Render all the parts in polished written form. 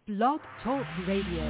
Blog Talk Radio.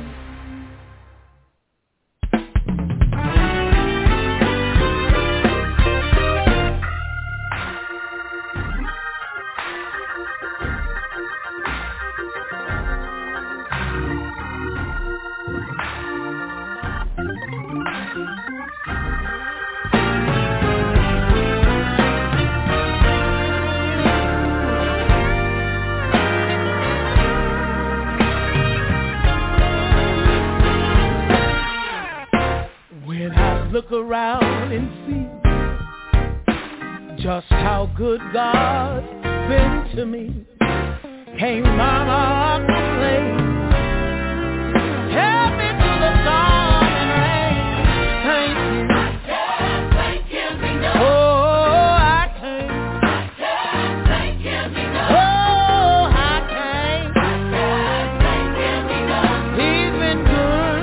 Look around and see just how good God's been to me. Came mama to play, help me through the storm and rain. Thank you. I can't thank him enough. Oh, I can't. I can't thank him enough. Oh, I can't. I can't thank him enough. He's been good.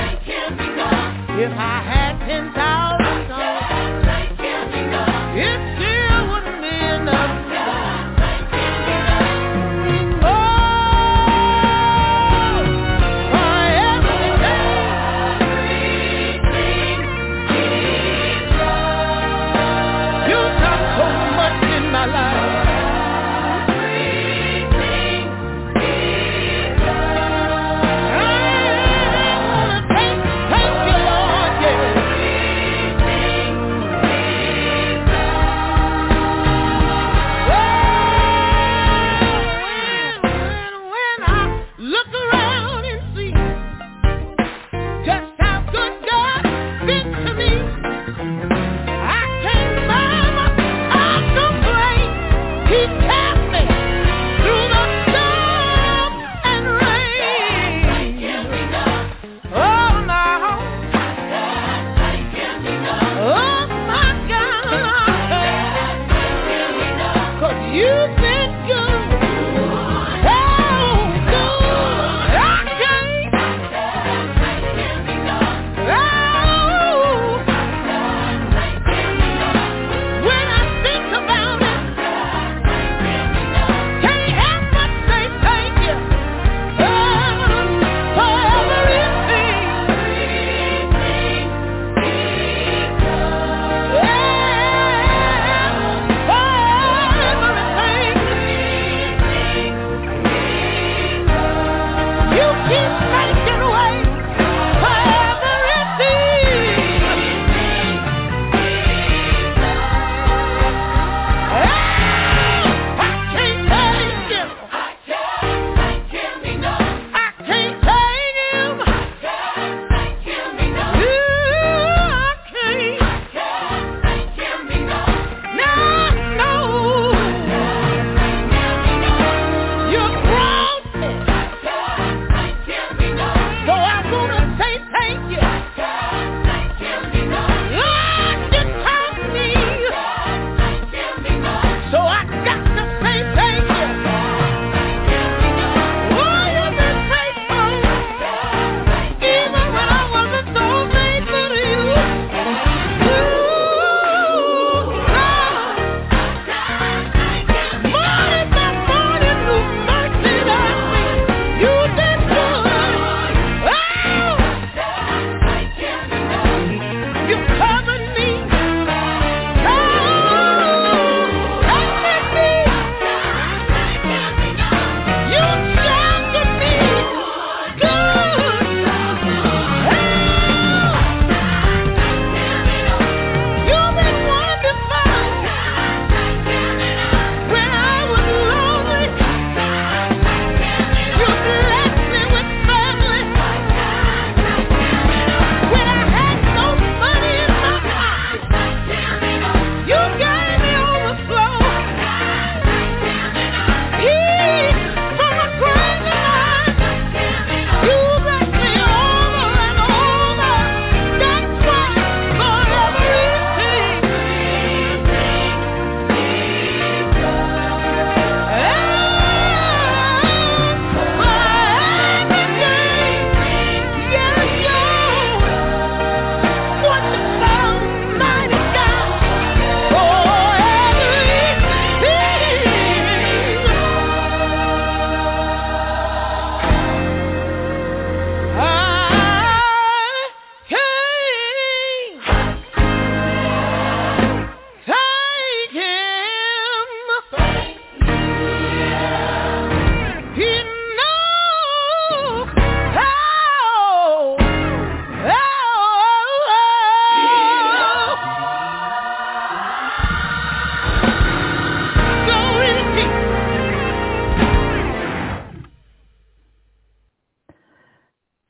If I had 10,000 songs, thank him enough. it's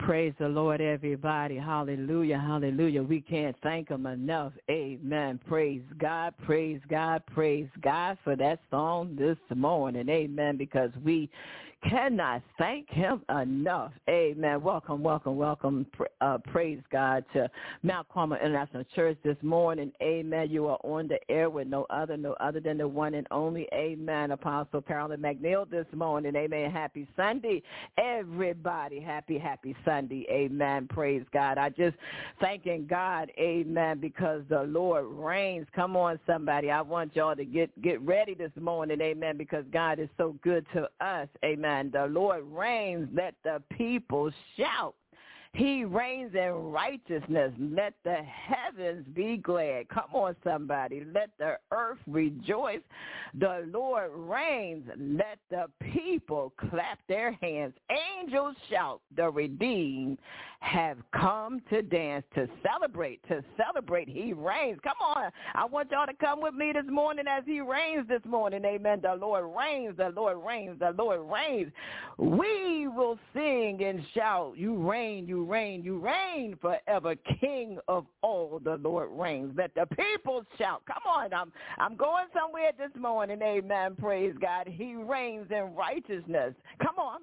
Praise the Lord, everybody. Hallelujah, hallelujah. We can't thank him enough. Amen. Praise God, praise God, praise God for that song this morning. Amen, because we cannot thank him enough. Amen. Welcome, welcome, welcome. Praise God to Mount Carmel International Church this morning. Amen. You are on the air with no other than the one and only. Amen. Apostle Carolyn McNeil this morning. Amen. Happy Sunday, everybody. Happy Sunday. Amen. Praise God. I just thanking God. Amen. Because the Lord reigns. Come on, somebody. I want y'all to get ready this morning. Amen. Because God is so good to us. Amen. The Lord reigns. Let the people shout. He reigns in righteousness. Let the heavens be glad. Come on, somebody. Let the earth rejoice. The Lord reigns. Let the people clap their hands. Angels shout. The redeemed have come to dance, to celebrate. He reigns. Come on. I want y'all to come with me this morning as he reigns this morning. Amen. The Lord reigns. The Lord reigns. The Lord reigns. We will sing and shout. You reign. You reign forever, King of all. The Lord reigns. Let the people shout. Come on, I'm going somewhere this morning. Amen. Praise God. He reigns in righteousness. Come on.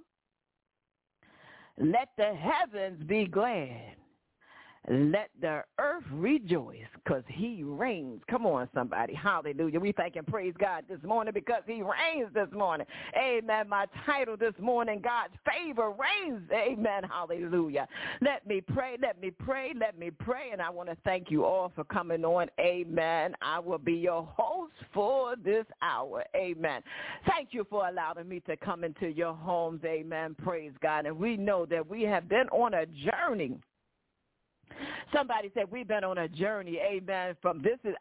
Let the heavens be glad. Let the earth rejoice because he reigns. Come on, somebody. Hallelujah. We thank and praise God this morning because he reigns this morning. Amen. My title this morning, God's favor reigns. Amen. Hallelujah. Let me pray. And I want to thank you all for coming on. Amen. I will be your host for this hour. Amen. Thank you for allowing me to come into your homes. Amen. Praise God. And we know that we have been on a journey. Somebody said we've been on a journey, amen, from this is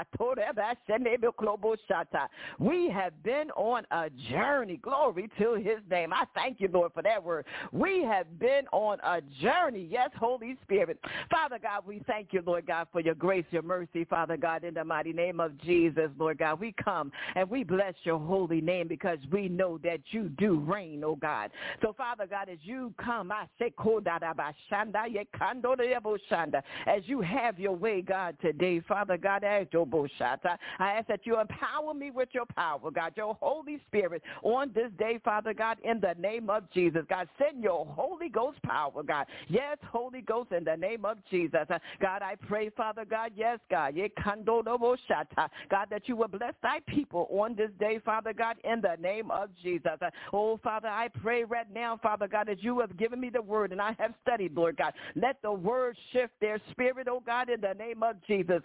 we have been on a journey. Glory to his name. I thank you, Lord, for that word. We have been on a journey. Yes, Holy Spirit. Father God, we thank you, Lord God, for your grace, your mercy, Father God, in the mighty name of Jesus, Lord God. We come and we bless your holy name because we know that you do reign, oh God. So, Father God, as you come, as you have your way, God, today, Father God, I ask that you empower me with your power, God, your Holy Spirit on this day, Father God, in the name of Jesus. God, send your Holy Ghost power, God. Yes, Holy Ghost, in the name of Jesus. God, I pray, Father God, yes, God, God, that you will bless thy people on this day, Father God, in the name of Jesus. Oh, Father, I pray right now, Father God, as you have given me the word and I have studied, Lord God, let the word shift their spirit, oh God, in the name of Jesus.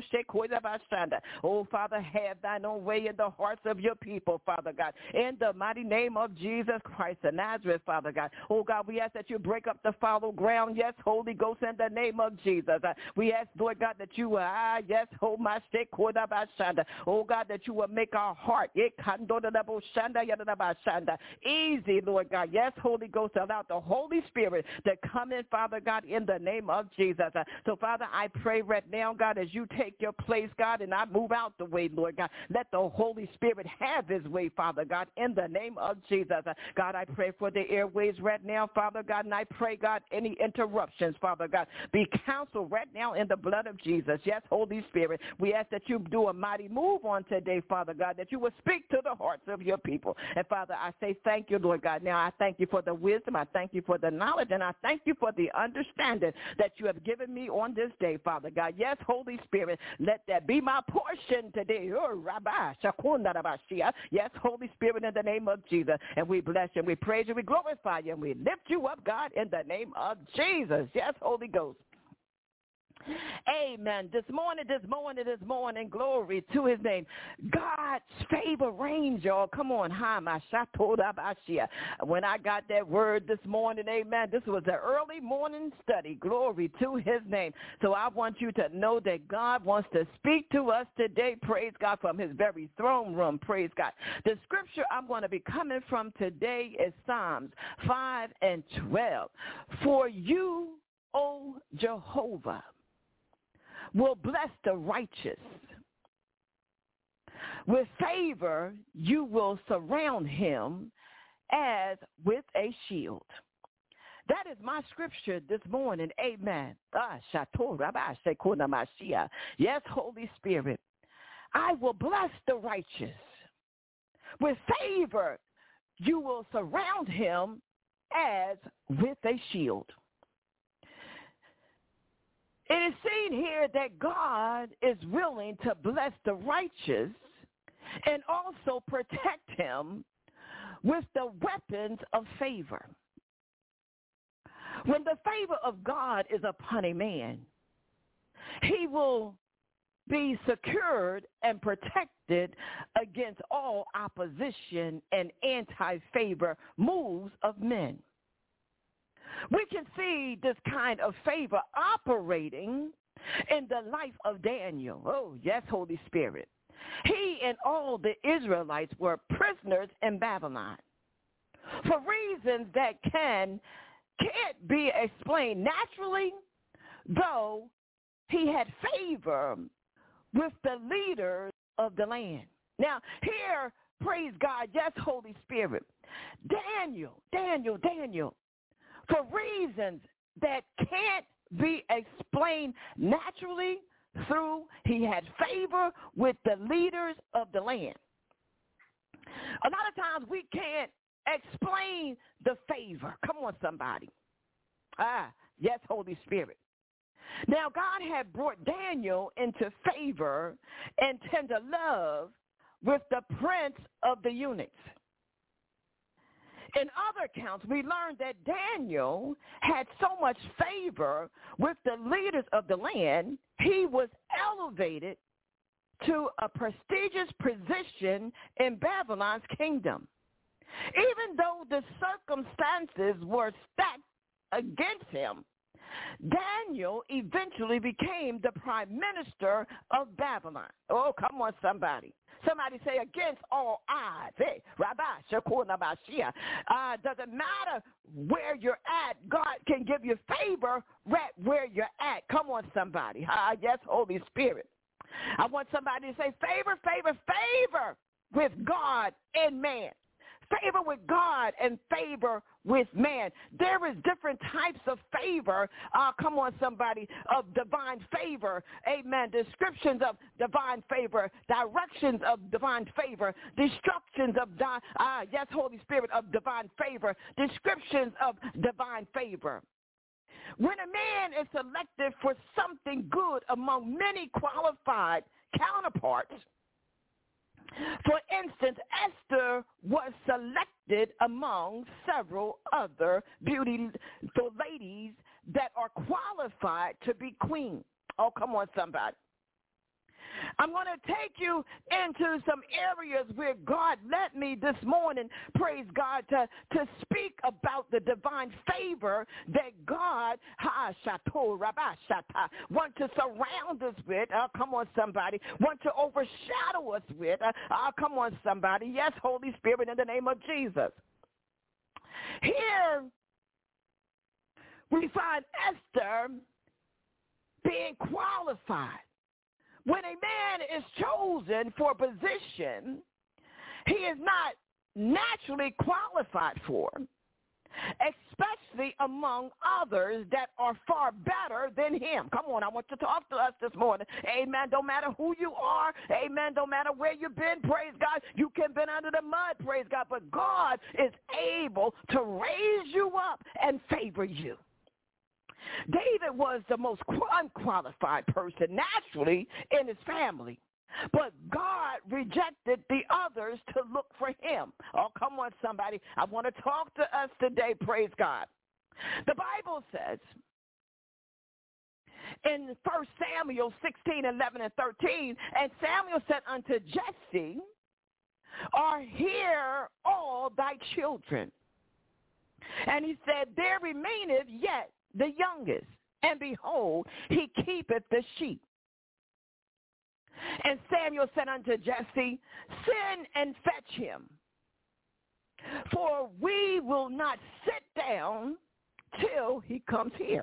Oh, Father, have thine own way in the hearts of your people, Father God, in the mighty name of Jesus Christ of Nazareth, Father God. Oh, God, we ask that you break up the fallow ground, yes, Holy Ghost, in the name of Jesus. We ask, Lord God, that you will, yes, hold my stick, oh God, that you will make our heart easy, Lord God. Yes, Holy Ghost, allow the Holy Spirit to come in, Father God, in the name of Jesus. So, Father, I pray right now, God, as you take your place, God, and I move out the way, Lord God, let the Holy Spirit have his way, Father God, in the name of Jesus. God, I pray for the airways right now, Father God, and I pray, God, any interruptions, Father God, be counseled right now in the blood of Jesus. Yes, Holy Spirit, we ask that you do a mighty move on today, Father God, that you will speak to the hearts of your people. And, Father, I say thank you, Lord God. Now, I thank you for the wisdom. I thank you for the knowledge, and I thank you for the understanding that you have given me on this day, Father God. Yes, Holy Spirit, let that be my portion today. Yes, Holy Spirit, in the name of Jesus. And we bless you, and we praise you, we glorify you, and we lift you up, God, in the name of Jesus. Yes, Holy Ghost. Amen. This morning, glory to his name. God's favor reigns, y'all. Come on. When I got that word this morning, amen, this was an early morning study. Glory to his name. So I want you to know that God wants to speak to us today, praise God, from his very throne room, praise God. The scripture I'm going to be coming from today is Psalms 5 and 12. For you, O Jehovah, will bless the righteous. With favor, you will surround him as with a shield. That is my scripture this morning. Amen. Yes, Holy Spirit. I will bless the righteous. With favor, you will surround him as with a shield. It is seen here that God is willing to bless the righteous and also protect him with the weapons of favor. When the favor of God is upon a man, he will be secured and protected against all opposition and anti-favor moves of men. We can see this kind of favor operating in the life of Daniel. Oh, yes, Holy Spirit. He and all the Israelites were prisoners in Babylon for reasons that can't be explained naturally, though he had favor with the leaders of the land. Now, here, praise God, yes, Holy Spirit, Daniel, for reasons that can't be explained naturally, he had favor with the leaders of the land. A lot of times we can't explain the favor. Come on, somebody. Yes, Holy Spirit. Now, God had brought Daniel into favor and tender love with the prince of the eunuchs. In other accounts, we learned that Daniel had so much favor with the leaders of the land, he was elevated to a prestigious position in Babylon's kingdom. Even though the circumstances were stacked against him, Daniel eventually became the prime minister of Babylon. Oh, come on, somebody. Somebody say, against all odds. Hey, Rabbi, Shakuna Bashia. Doesn't matter where you're at, God can give you favor right where you're at. Come on, somebody. Yes, Holy Spirit. I want somebody to say, favor, favor, favor with God and man. Favor with God and favor with man. There is different types of favor. Come on, somebody, of divine favor. Amen. Descriptions of divine favor. Directions of divine favor. Destructions of, yes, Holy Spirit, of divine favor. Descriptions of divine favor. When a man is selected for something good among many qualified counterparts, for instance, Esther was selected among several other beautiful ladies that are qualified to be queen. Oh, come on, somebody. I'm going to take you into some areas where God led me this morning, praise God, to speak about the divine favor that God want to surround us with. Come on, somebody. Want to overshadow us with. Come on, somebody. Yes, Holy Spirit, in the name of Jesus. Here we find Esther being qualified. When a man is chosen for a position he is not naturally qualified for, especially among others that are far better than him. Come on, I want to talk to us this morning. Amen. Don't matter who you are. Amen. Don't matter where you've been. Praise God. You can have been under the mud. Praise God. But God is able to raise you up and favor you. David was the most unqualified person naturally in his family, but God rejected the others to look for him. Oh, come on, somebody. I want to talk to us today, praise God. The Bible says in 1 Samuel 16, 11, and 13, and Samuel said unto Jesse, are here all thy children? And he said, there remaineth yet the youngest, and behold, he keepeth the sheep. And Samuel said unto Jesse, send and fetch him, for we will not sit down till he comes here.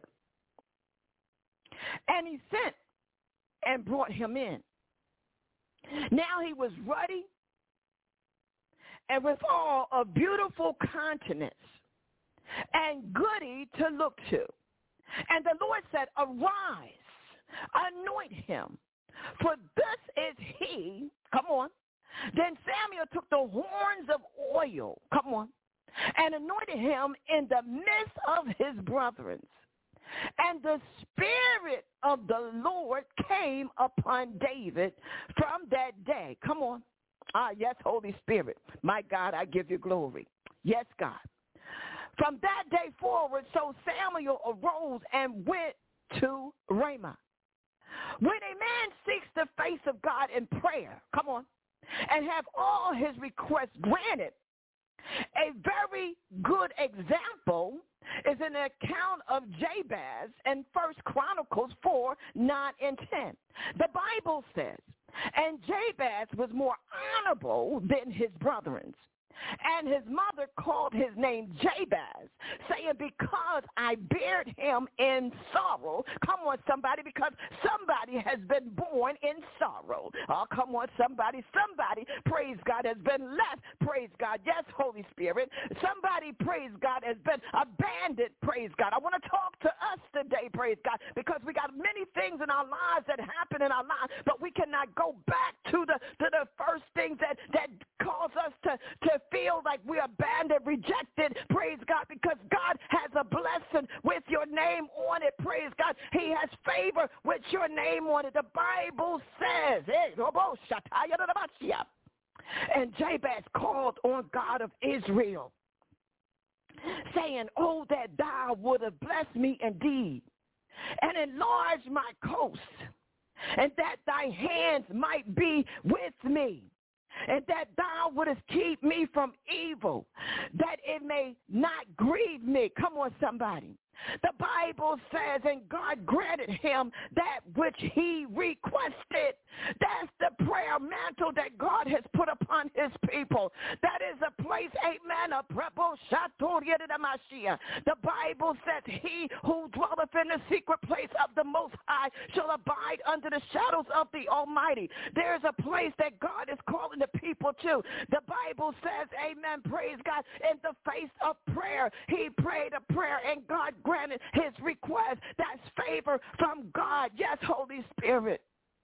And he sent and brought him in. Now he was ruddy and withal of beautiful countenance, and goody to look to. And the Lord said, arise, anoint him, for this is he. Come on. Then Samuel took the horns of oil, come on, and anointed him in the midst of his brethren. And the Spirit of the Lord came upon David from that day. Come on. Yes, Holy Spirit. My God, I give you glory. Yes, God. From that day forward, so Samuel arose and went to Ramah. When a man seeks the face of God in prayer, come on, and have all his requests granted, a very good example is an account of Jabez in 1 Chronicles 4, 9, and 10. The Bible says, and Jabez was more honorable than his brethren. And his mother called his name Jabez, saying, because I bared him in sorrow. Come on, somebody, because somebody has been born in sorrow. Oh, come on, somebody, praise God, has been left, praise God. Yes, Holy Spirit. Somebody, praise God, has been abandoned, praise God. I want to talk to us today, praise God, because we got many things in our lives that happen in our lives, but we cannot go back to the first things that cause us to feel like we're abandoned, rejected, praise God, because God has a blessing with your name on it, praise God. He has favor with your name on it. The Bible says, and Jabez called on God of Israel, saying, oh, that thou would have blessed me indeed, and enlarged my coast, and that thy hands might be with me, and that thou wouldest keep me from evil, that it may not grieve me. Come on, somebody. The Bible says, and God granted him that which he requested. That's the prayer mantle that God has put upon his people. That is a place, amen, the Bible says, he who dwelleth in the secret place of the Most High shall abide under the shadows of the Almighty. There's a place that God is calling the people to. The Bible says, amen, praise God, in the face of prayer, he prayed a prayer and God granted his request. That's favor from God. Yes, Holy Spirit.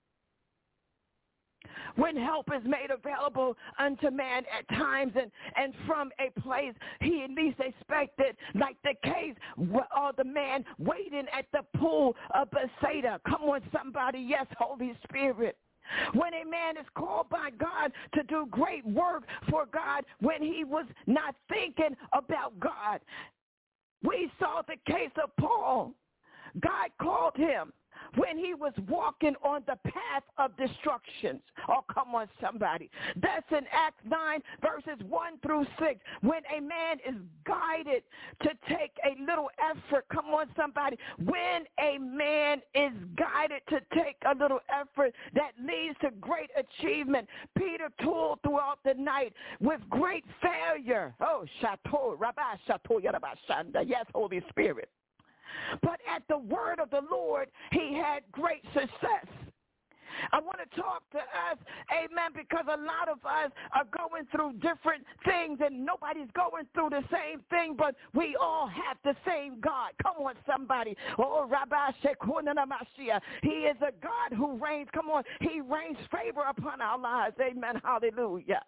When help is made available unto man at times and from a place he at least expected, like the case of the man waiting at the pool of Bethsaida. Come on, somebody. Yes, Holy Spirit. When a man is called by God to do great work for God when he was not thinking about God. We saw the case of Paul. God called him when he was walking on the path of destruction. Oh, come on, somebody. That's in Acts 9, verses 1 through 6. When a man is guided to take a little effort, come on, somebody. When a man is guided to take a little effort that leads to great achievement. Peter toiled throughout the night with great failure. Oh, Shato, Rabbi Shato, Yarabashanda. Yes, Holy Spirit. But at the word of the Lord, he had great success. I want to talk to us, amen, because a lot of us are going through different things and nobody's going through the same thing, but we all have the same God. Come on, somebody. Oh, Rabbi Shekunana Mashiach. He is a God who reigns. Come on. He rains favor upon our lives. Amen. Hallelujah.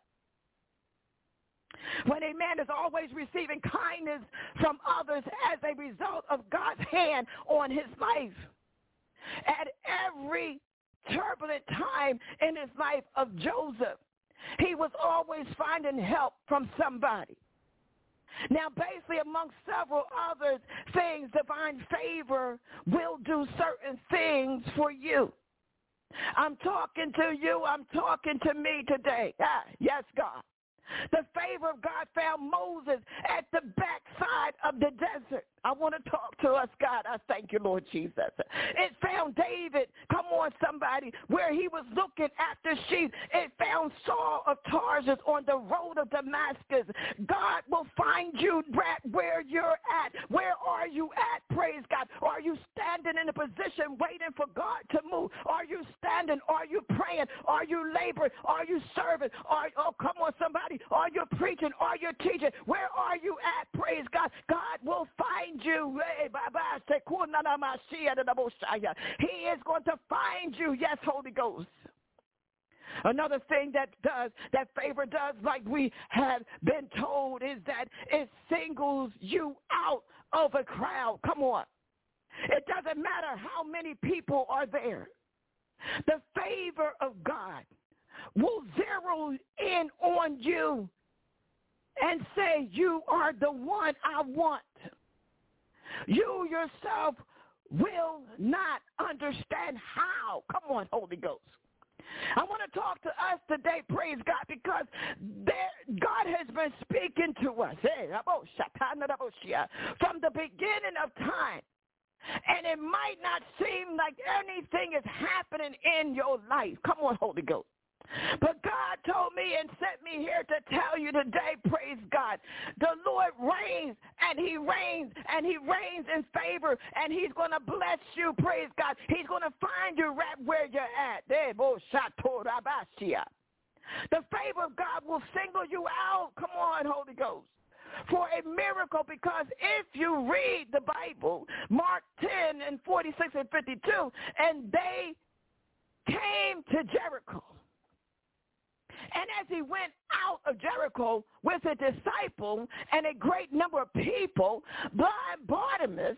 When a man is always receiving kindness from others as a result of God's hand on his life. At every turbulent time in his life of Joseph, he was always finding help from somebody. Now, basically, among several other things, divine favor will do certain things for you. I'm talking to you. I'm talking to me today. Yes, God. The favor of God found Moses at the backside of the desert. I want to talk to us, God. God, I thank you, Lord Jesus. It found David, come on somebody, where he was looking after sheep. It found Saul of Tarsus on the road of Damascus. God will find you right where you're at. Where are you at? Praise God. Are you standing in a position waiting for God to move? Are you standing? Are you praying? Are you laboring? Are you serving? Come on somebody. Are you preaching? Are you teaching? Where are you at? Praise God. God will find you. He is going to find you. Yes, Holy Ghost. Another thing that favor does, like we have been told, is that it singles you out of a crowd. Come on. It doesn't matter how many people are there. The favor of God will zero in on you and say, you are the one I want. You yourself will not understand how. Come on, Holy Ghost. I want to talk to us today, praise God, because God has been speaking to us from the beginning of time. And it might not seem like anything is happening in your life. Come on, Holy Ghost. But God told me and sent me here to tell you today, praise God, the Lord reigns, and he reigns, and he reigns in favor, and he's going to bless you, praise God. He's going to find you right where you're at. The favor of God will single you out. Come on, Holy Ghost. For a miracle, because if you read the Bible, Mark 10 and 46 and 52, and they came to Jericho. And as he went out of Jericho with a disciple and a great number of people, blind Bartimaeus,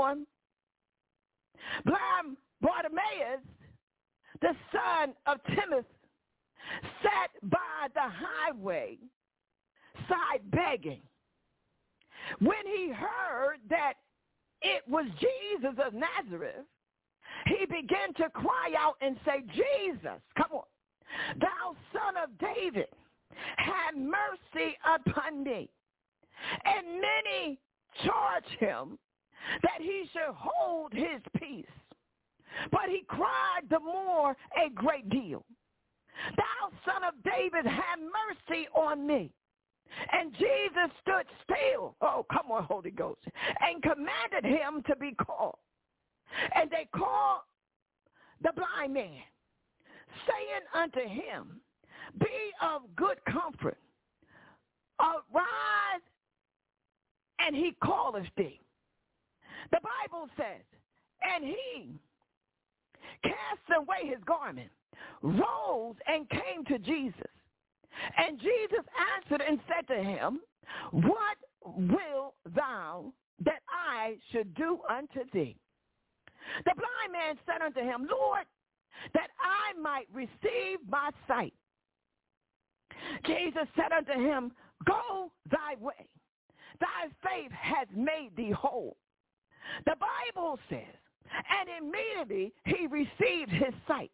the son of Timaeus, sat by the highway side begging. When he heard that it was Jesus of Nazareth, he began to cry out and say, Jesus, come on, thou son of David, have mercy upon me. And many charged him that he should hold his peace. But he cried the more a great deal, thou son of David, have mercy on me. And Jesus stood still, oh, come on, Holy Ghost, and commanded him to be called. And they called the blind man, saying unto him, be of good comfort, arise, and he calleth thee. The Bible says, and he cast away his garment, rose, and came to Jesus. And Jesus answered and said to him, what wilt thou that I should do unto thee? The blind man said unto him, Lord, that I might receive my sight. Jesus said unto him, go thy way. Thy faith has made thee whole. The Bible says, and immediately he received his sight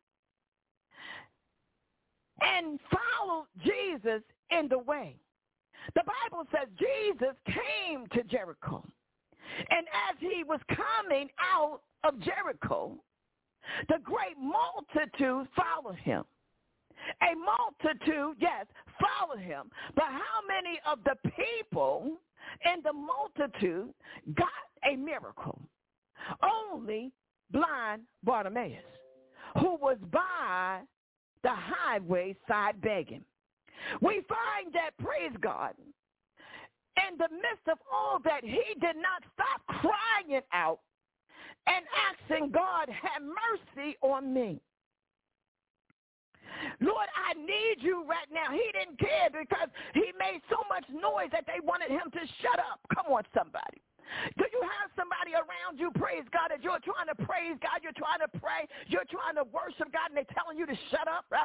and followed Jesus in the way. The Bible says Jesus came to Jericho. And as he was coming out of Jericho, the great multitude followed him. A multitude, yes, followed him. But how many of the people in the multitude got a miracle? Only blind Bartimaeus, who was by the highway side begging. We find that, praise God, in the midst of all that, he did not stop crying out and asking God, have mercy on me. Lord, I need you right now. He didn't care because he made so much noise that they wanted him to shut up. Come on, somebody. Do you have somebody around you, praise God, that you're trying to praise God, you're trying to pray, you're trying to worship God, and they're telling you to shut up? That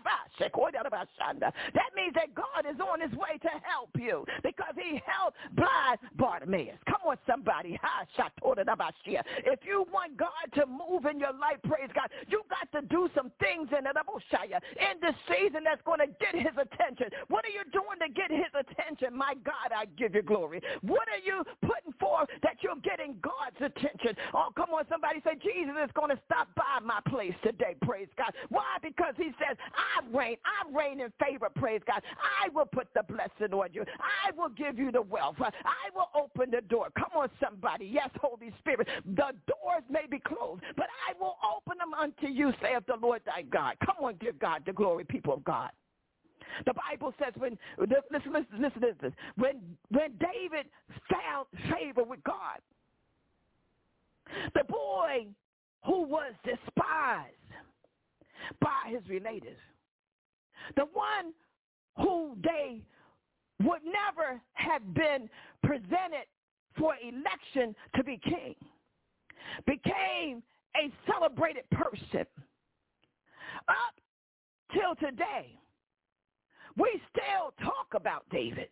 means that God is on his way to help you because he helped blind Bartimaeus. Come on, somebody. If you want God to move in your life, praise God, you got to do some things in this season that's going to get his attention. What are you doing to get his attention? My God, I give you glory. What are you putting forth that that you're getting God's attention. Oh, come on, somebody say, Jesus is going to stop by my place today, praise God. Why? Because he says, I reign in favor, praise God. I will put the blessing on you. I will give you the wealth. I will open the door. Come on, somebody. Yes, Holy Spirit. The doors may be closed, but I will open them unto you, saith the Lord thy God. Come on, give God the glory, people of God. The Bible says listen to this. When David found favor with God, the boy who was despised by his relatives, the one who they would never have been presented for election to be king, became a celebrated person. Up till today, we still talk about David.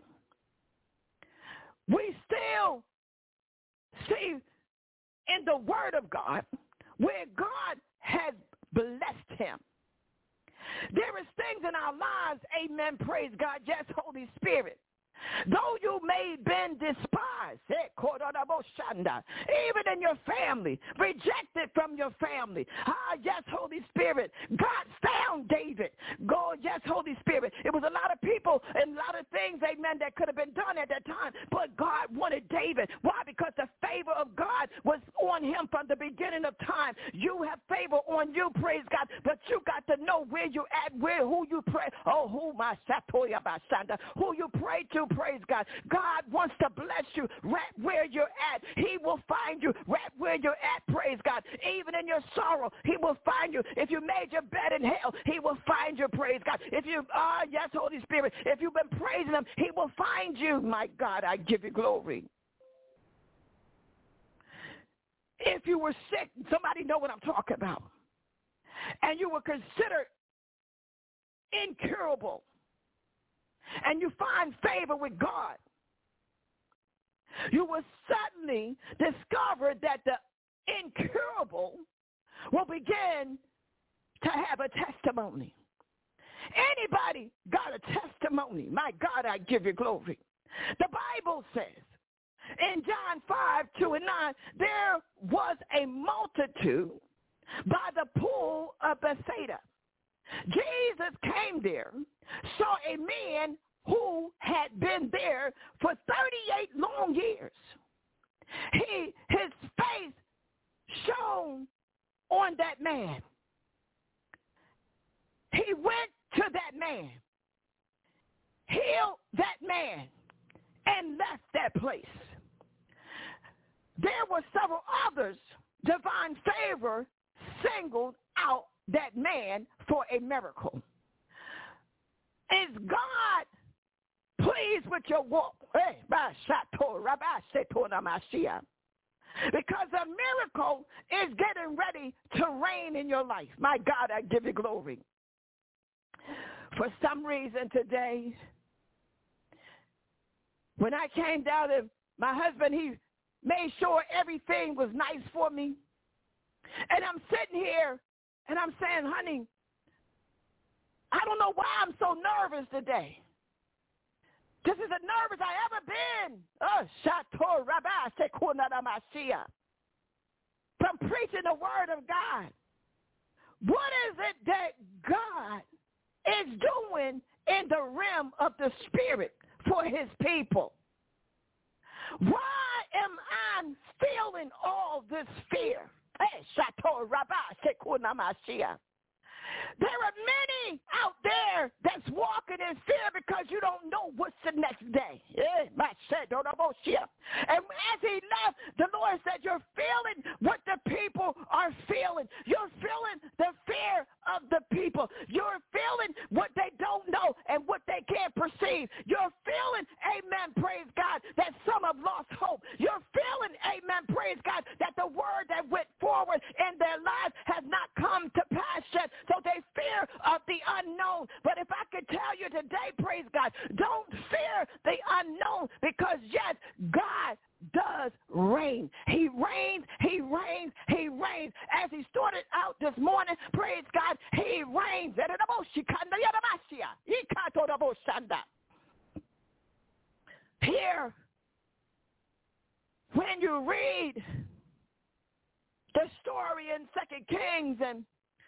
We still see in the Word of God where God has blessed him. There is things in our lives, amen, praise God, yes, Holy Spirit. Though you may have been despised, even in your family, rejected from your family. Yes, Holy Spirit, God found David. God, yes, Holy Spirit. It was a lot of people and a lot of things, amen, that could have been done at that time, but God wanted David. Why? Because the favor of God was on him from the beginning of time. You have favor on you, praise God, but you got to know where you're at, who you pray. Oh, who you pray to, praise God. God wants to bless you right where you're at. He will find you right where you're at, praise God. Even in your sorrow, he will find you. If you made your bed in hell, he will find you, praise God. If you, yes, Holy Spirit, if you've been praising him, he will find you. My God, I give you glory. If you were sick, somebody know what I'm talking about, and you were considered incurable, and you find favor with God, you will suddenly discover that the incurable will begin to have a testimony. Anybody got a testimony? My God, I give you glory. The Bible says in John 5:2-9, there was a multitude by the pool of Bethsaida. Jesus came there, saw a man who had been there for 38 long years. His face shone on that man. He went to that man, healed that man, and left that place. There were several others. Divine favor singled out that man for a miracle. Is God pleased with your walk? Because a miracle is getting ready to reign in your life. My God, I give you glory. For some reason today, when I came down to my husband, he made sure everything was nice for me. And I'm sitting here and I'm saying, honey, I don't know why I'm so nervous today. This is the nervous I ever been. From preaching the word of God. What is it that God is doing in the realm of the spirit for his people? Why am I feeling all this fear? There are many out there that's walking in fear because you don't know what's the next day. And as he left, the Lord said, you're feeling what the people are feeling. You're feeling the fear of the people. You're feeling what they don't know and what they can't perceive. You're feeling, amen, praise God, that some have lost hope. You're feeling, amen, praise God, that the word that went forward in their lives has not come to pass yet. So they fear of the unknown. But if I could tell you today, praise God, don't fear the unknown, because yes, God does reign. He reigns, he reigns, he reigns. As he started out this morning, praise God, he reigns. Here, when you read the story in 2 Kings and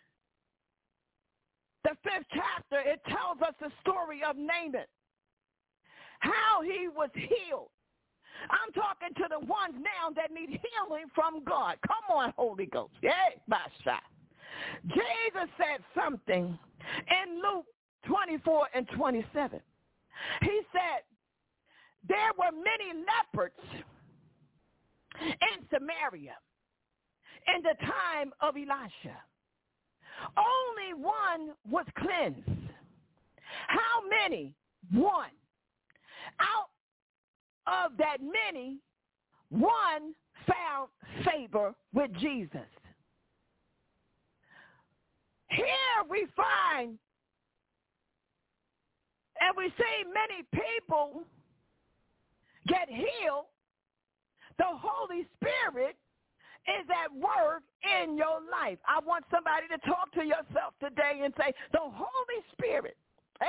the 5th chapter, it tells us the story of Naaman, how he was healed. I'm talking to the ones now that need healing from God. Come on, Holy Ghost. Yeah, Basha. Jesus said something in Luke 24 and 27. He said, there were many leopards in Samaria in the time of Elisha. Only one was cleansed. How many? One. Out of that many, one found favor with Jesus. Here we find, and we see many people get healed. The Holy Spirit is at work in your life. I want somebody to talk to yourself today and say, the Holy Spirit,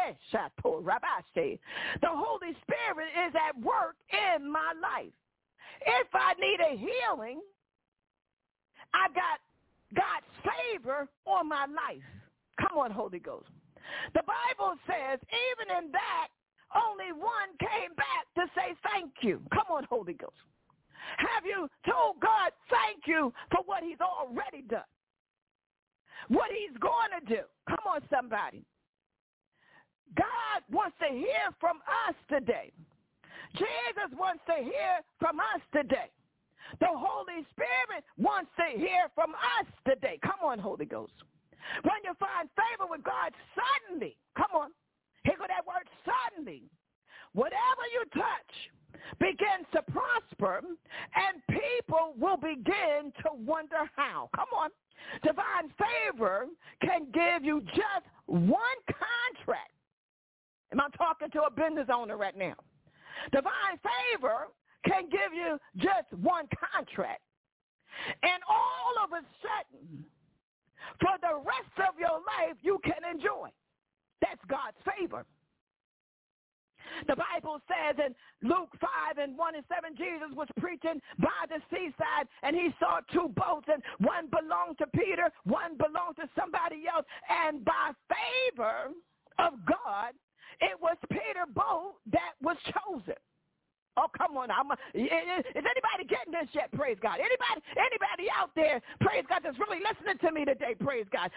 the Holy Spirit is at work in my life. If I need a healing, I got God's favor on my life. Come on, Holy Ghost. The Bible says, even in that, only one came back to say thank you. Come on, Holy Ghost. Have you told God thank you for what he's already done? What he's going to do? Come on, somebody. God wants to hear from us today. Jesus wants to hear from us today. The Holy Spirit wants to hear from us today. Come on, Holy Ghost. When you find favor with God, suddenly, come on, here go that word, suddenly, whatever you touch begins to prosper, and people will begin to wonder how. Come on. Divine favor can give you just one contract. Am I talking to a business owner right now? Divine favor can give you just one contract. And all of a sudden, for the rest of your life, you can enjoy. That's God's favor. The Bible says in Luke 5 and 1 and 7, Jesus was preaching by the seaside, and he saw two boats, and one belonged to Peter, one belonged to somebody else. And by favor of God, it was Peter's boat that was chosen. Oh, come on. Is anybody getting this yet? Praise God. Anybody out there, praise God, that's really listening to me today, praise God.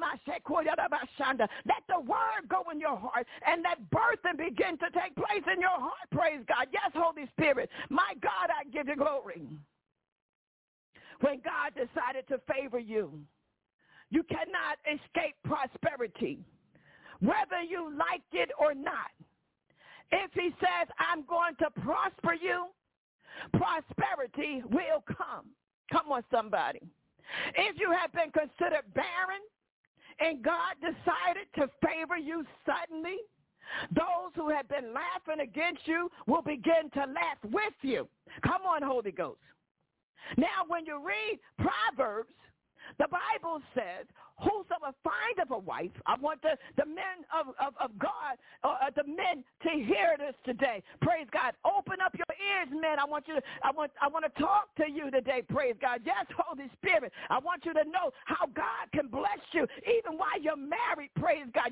Let the word go in your heart and let birthing begin to take place in your heart, praise God. Yes, Holy Spirit. My God, I give you glory. When God decided to favor you, you cannot escape prosperity, whether you like it or not. If he says, I'm going to prosper you, prosperity will come. Come on, somebody. If you have been considered barren and God decided to favor you suddenly, those who have been laughing against you will begin to laugh with you. Come on, Holy Ghost. Now, when you read Proverbs, the Bible says, whosoever findeth a wife, I want the men of God, the men to hear this today. Praise God. Open up your ears, men. I want to talk to you today. Praise God. Yes, Holy Spirit. I want you to know how God can bless you even while you're married. Praise God.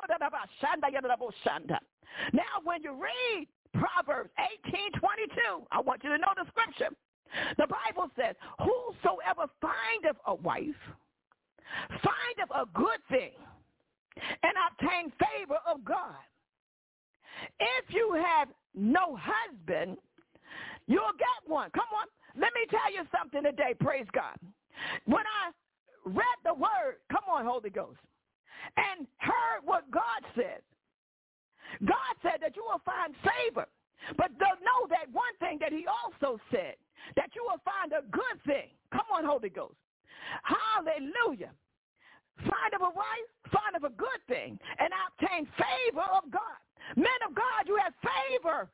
Now, when you read Proverbs 18:22, I want you to know the scripture. The Bible says, whosoever findeth a wife findeth a good thing and obtain favor of God. If you have no husband, you'll get one. Come on. Let me tell you something today. Praise God. When I read the word, come on, Holy Ghost, and heard what God said, God said that you will find favor. But know that one thing that he also said, that you will find a good thing. Come on, Holy Ghost. Hallelujah. Find of a wife, find of a good thing, and obtain favor of God. Men of God, you have favor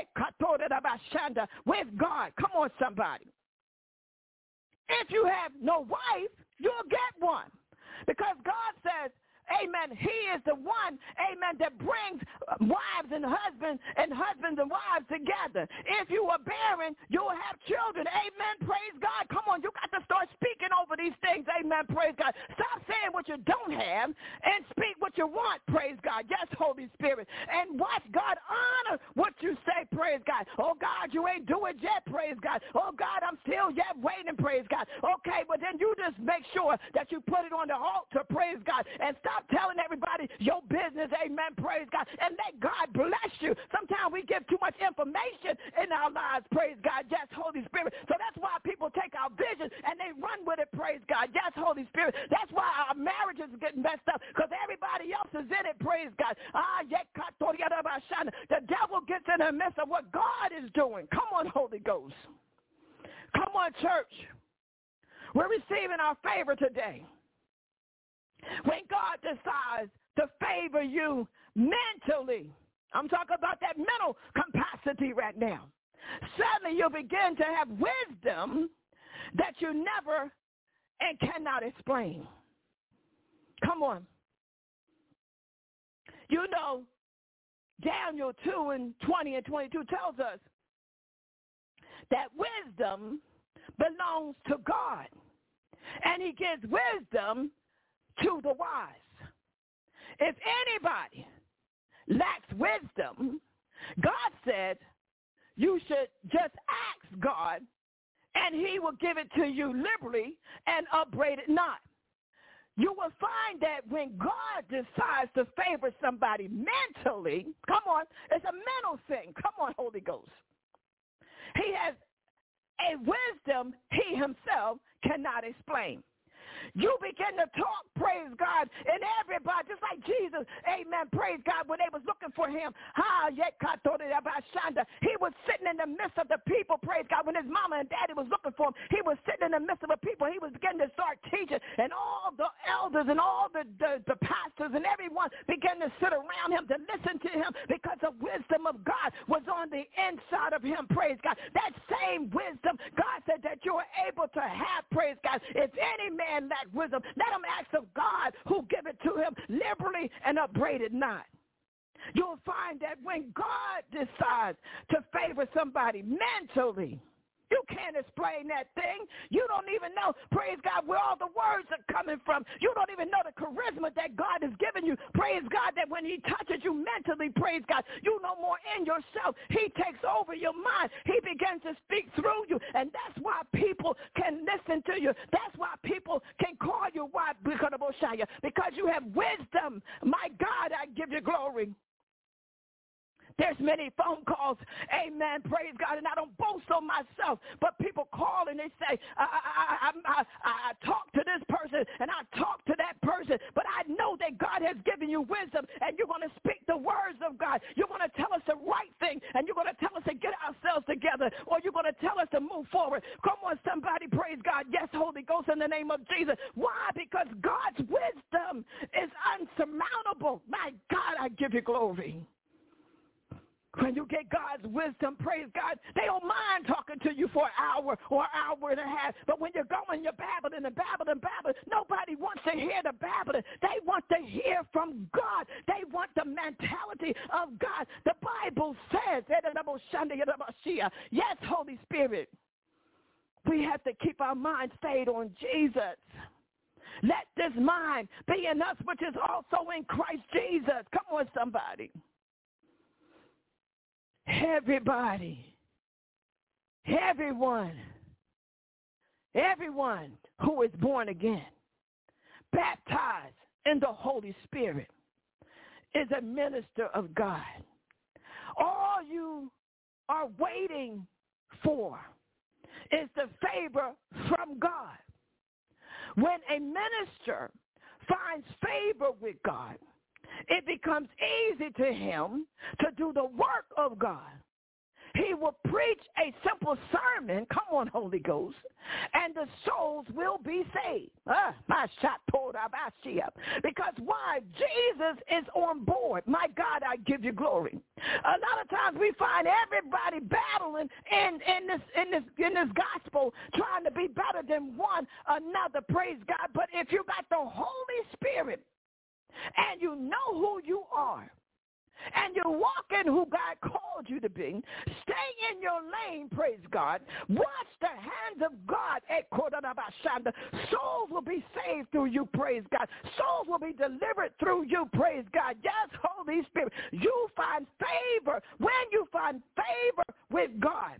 with God. Come on, somebody. If you have no wife, you'll get one. Because God says, amen, he is the one, amen, that brings wives and husbands and wives together. If you are barren, you will have children. Amen. Praise God. Come on, you got to start speaking over these things. Amen. Praise God. Stop saying what you don't have and speak what you want. Praise God. Yes, Holy Spirit. And watch God honor what you say. Praise God. Oh, God, you ain't do it yet. Praise God. Oh, God, I'm still yet waiting. Praise God. Okay, but then you just make sure that you put it on the altar. Praise God. And stop telling everybody your business. Amen. Praise God. And let God bless you. Sometimes we give too much information in our lives. Praise God. Yes, Holy Spirit. So that's why people take our vision and they run with it. Praise God. Yes, Holy Spirit. That's why our marriages are getting messed up, because everybody else is in it. Praise God. The devil gets in the midst of what God is doing. Come on, Holy Ghost. Come on, church. We're receiving our favor today. When God decides to favor you mentally, I'm talking about that mental capacity right now. Suddenly you'll begin to have wisdom that you never and cannot explain. Come on. You know, Daniel 2:20 and 22 tells us that wisdom belongs to God, and he gives wisdom to the wise. If anybody lacks wisdom, God said you should just ask God, and he will give it to you liberally and upbraid it not. You will find that when God decides to favor somebody mentally, come on, it's a mental thing. Come on, Holy Ghost. He has a wisdom he himself cannot explain. You begin to talk, praise God, and everybody, just like Jesus, amen, praise God, when they was looking for him, he was sitting in the midst of the people, praise God, when his mama and daddy was looking for him, he was sitting in the midst of the people, he was beginning to start teaching, and all the elders and all the pastors and everyone began to sit around him to listen to him, because the wisdom of God was on the inside of him, praise God. That same wisdom, God said that you are able to have, praise God. If any man lack wisdom, let him ask of God, who give it to him liberally and upbraid it not. You'll find that when God decides to favor somebody mentally, you can't explain that thing. You don't even know, praise God, where all the words are coming from. You don't even know the charisma that God has given you. Praise God, that when he touches you mentally, praise God, you know more in yourself. He takes over your mind. He begins to speak through you. And that's why people can listen to you. That's why people can call you why, because you have wisdom. My God, I give you glory. There's many phone calls, amen, praise God, and I don't boast on myself, but people call and they say, I talk to this person and I talk to that person, but I know that God has given you wisdom, and you're going to speak the words of God. You're going to tell us the right thing, and you're going to tell us to get ourselves together, or you're going to tell us to move forward. Come on, somebody, praise God. Yes, Holy Ghost, in the name of Jesus. Why? Because God's wisdom is unsurmountable. My God, I give you glory. When you get God's wisdom, praise God, they don't mind talking to you for an hour or an hour and a half. But when you're going, you're babbling and babbling, nobody wants to hear the babbling. They want to hear from God. They want the mentality of God. The Bible says, yes, Holy Spirit, we have to keep our mind stayed on Jesus. Let this mind be in us, which is also in Christ Jesus. Come on, somebody. Everybody, everyone who is born again, baptized in the Holy Spirit, is a minister of God. All you are waiting for is the favor from God. When a minister finds favor with God, it becomes easy to him to do the work of God. He will preach a simple sermon, come on, Holy Ghost, and the souls will be saved. Because why? Jesus is on board. My God, I give you glory. A lot of times we find everybody battling in this gospel, trying to be better than one another, praise God. But if you got the Holy Spirit, and you know who you are, and you walk in who God called you to be, stay in your lane, praise God. Watch the hands of God. Souls will be saved through you, praise God. Souls will be delivered through you, praise God. Yes, Holy Spirit, you find favor. When you find favor with God,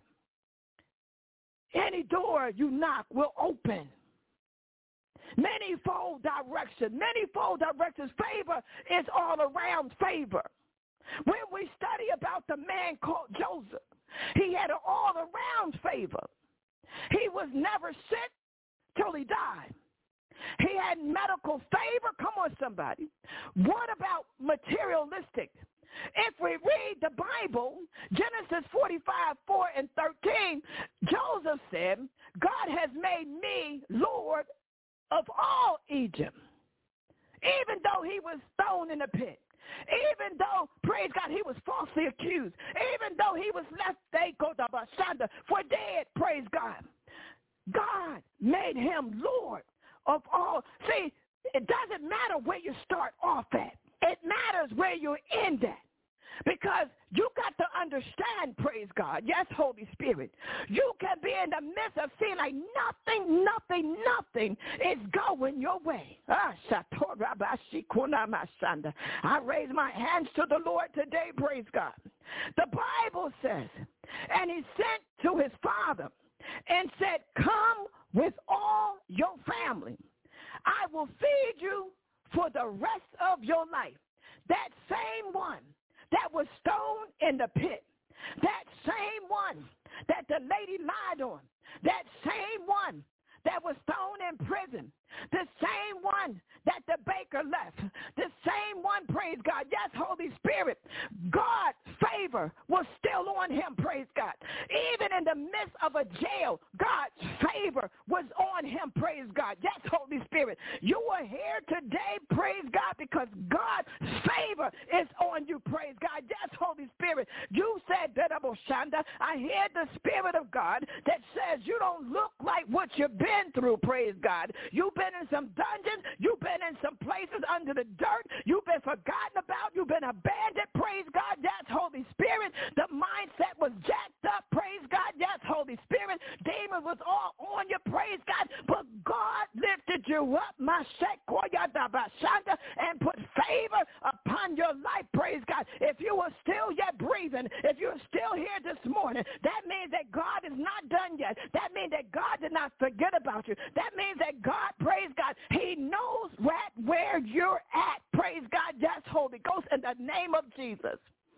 any door you knock will open. Manyfold direction. Favor is all around favor. When we study about the man called Joseph, he had an all-around favor. He was never sick till he died. He had medical favor. Come on, somebody. What about materialistic? If we read the Bible, Genesis 45:4-13, Joseph said, God has made me Lord of all Egypt. Even though he was thrown in the pit, even though, praise God, he was falsely accused, even though he was left for dead, praise God, God made him Lord of all. See, it doesn't matter where you start off at. It matters where you end at. Because you got to understand, praise God, yes, Holy Spirit, you can be in the midst of feeling like nothing is going your way. I raise my hands to the Lord today, praise God. The Bible says, and he sent to his father and said, come with all your family. I will feed you for the rest of your life. That same one that was thrown in the pit, that same one that the lady lied on, that same one that was thrown in prison, the same one that the baker left, the same one, praise God, yes, Holy Spirit, God's favor was still on him, praise God. Even in the midst of a jail, God's favor was on him, praise God. Yes, Holy Spirit, you are here today, praise God, because God's favor is on you, praise God. Yes, Holy Spirit, you said that, I hear the Spirit of God that says you don't look like what you've been through, praise God. You've been in some dungeons. You've been in some places under the dirt. You've been forgotten about. You've been abandoned, praise God. Yes, Holy Spirit. The mindset was jacked up, praise God. Yes, Holy Spirit. Demon was all on you, praise God. But God lifted you up, and put favor upon your life, praise God. If you were still yet breathing, if you're still here this morning, that means that God is not done yet. That means that God did not forget about you. That means that God, praise God, he knows where you're at, praise God. Yes, Holy Ghost, in the name of Jesus.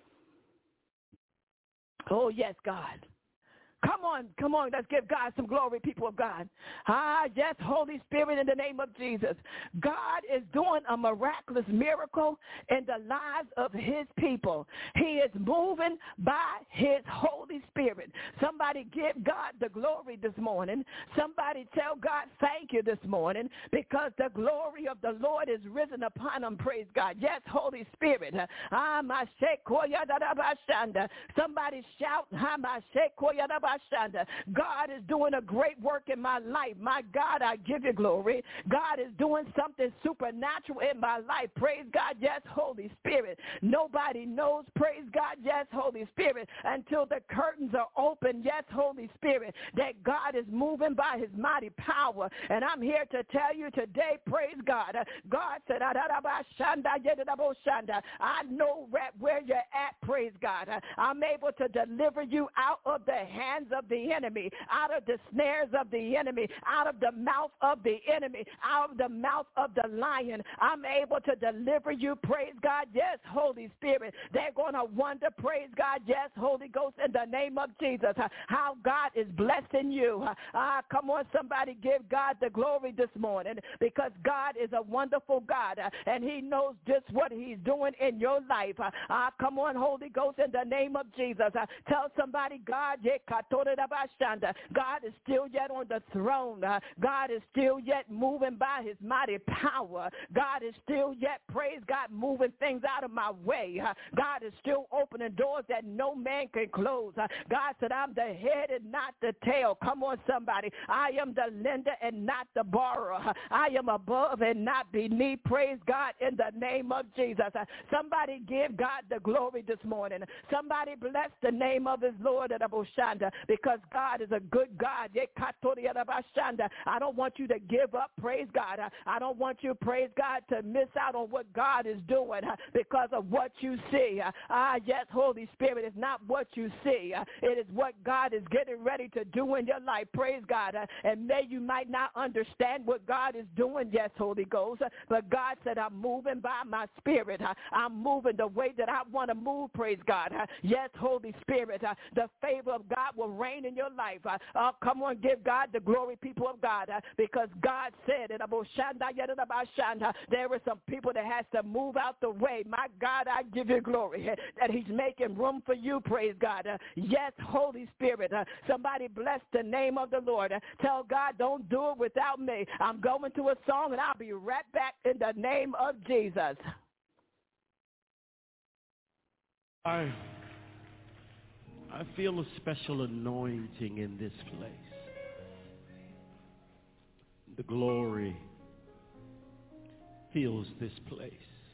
Oh, yes, God. Come on, let's give God some glory, people of God. Yes, Holy Spirit, in the name of Jesus. God is doing a miraculous miracle in the lives of his people. He is moving by his Holy Spirit. Somebody give God the glory this morning. Somebody tell God thank you this morning, because the glory of the Lord is risen upon him, praise God. Yes, Holy Spirit. Somebody shout, God is doing a great work in my life. My God, I give you glory. God is doing something supernatural in my life. Praise God, yes, Holy Spirit. Nobody knows, praise God, yes, Holy Spirit, until the curtains are open, yes, Holy Spirit, that God is moving by his mighty power. And I'm here to tell you today, praise God. God said, I know right where you're at, praise God. I'm able to deliver you out of the hands of the enemy, out of the snares of the enemy, out of the mouth of the enemy, out of the mouth of the lion. I'm able to deliver you, praise God, yes, Holy Spirit. They're going to wonder, praise God, yes, Holy Ghost, in the name of Jesus, how God is blessing you. Come on, somebody give God the glory this morning, because God is a wonderful God, and he knows just what he's doing in your life. Come on, Holy Ghost, in the name of Jesus. Tell somebody, God, God is still yet on the throne. God is still yet moving by his mighty power. God is still yet, praise God, moving things out of my way. God is still opening doors that no man can close. God said, I'm the head and not the tail. Come on, somebody. I am the lender and not the borrower. I am above and not beneath. Praise God in the name of Jesus. Somebody give God the glory this morning. Somebody bless the name of his Lord because God is a good God. I don't want you to give up, praise God. I don't want you, praise God, to miss out on what God is doing because of what you see. Yes, Holy Spirit, it's not what you see. It is what God is getting ready to do in your life, praise God. And may you might not understand what God is doing, yes, Holy Ghost, but God said, I'm moving by my spirit. I'm moving the way that I want to move, praise God. Yes, Holy Spirit, the favor of God will reign in your life. Come on, give God the glory, people of God, because God said, there are some people that has to move out the way. My God, I give you glory that he's making room for you, praise God. Yes, Holy Spirit, somebody bless the name of the Lord. Tell God, don't do it without me. I'm going to a song, and I'll be right back in the name of Jesus. I feel a special anointing in this place. The glory fills this place.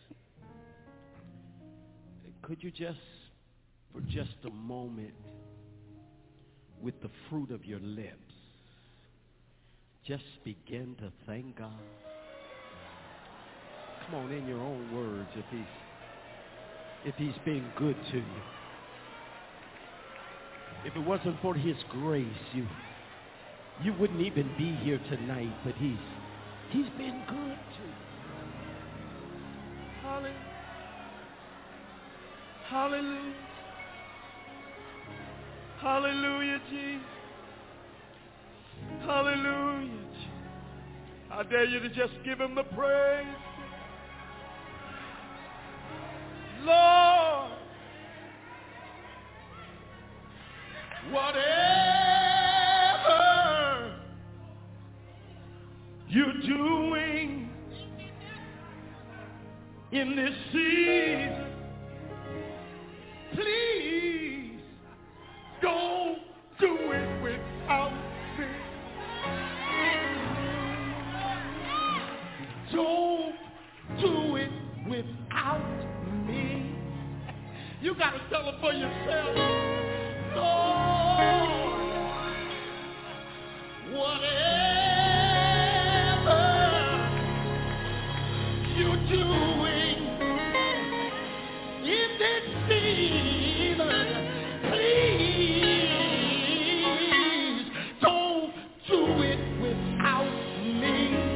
Could you just, for just a moment, with the fruit of your lips, just begin to thank God? Come on, in your own words, if he's been good to you. If it wasn't for his grace, you wouldn't even be here tonight, but he's been good to you. Hallelujah. Hallelujah. Hallelujah, Jesus. Hallelujah. I dare you to just give him the praise. Lord, whatever you're doing in this season, please don't do it without me. Don't do it without me. You got to tell it for yourself. Lord, whatever you're doing in this season, please don't do it without me.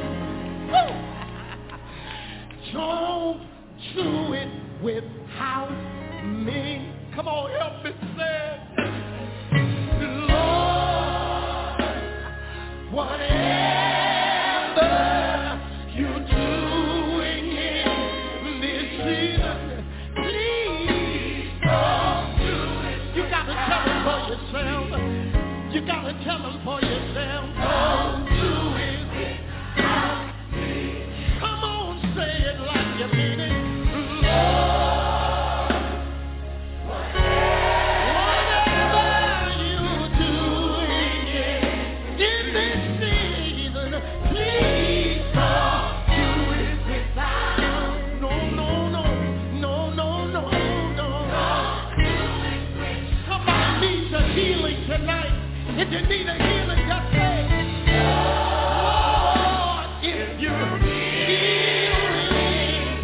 Don't do it without me. Come on, help me say it. Lord, whatever you're doing in this season, please don't do it. You got to tell them for yourself. You got to tell them for yourself. Don't do it without me. Come on, say it like you mean it. Lord, whatever you're doing in this season, please don't do it without. No. Somebody needs a healing tonight. If you need a healing, just say, Lord, if you're healing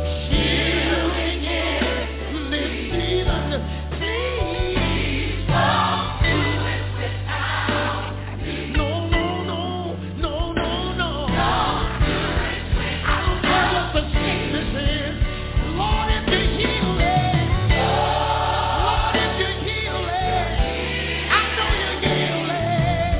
in this season, please don't do it without me. No. I don't care what the sickness is. Lord, if you're healing, Lord, if you're healing, I know you're healing.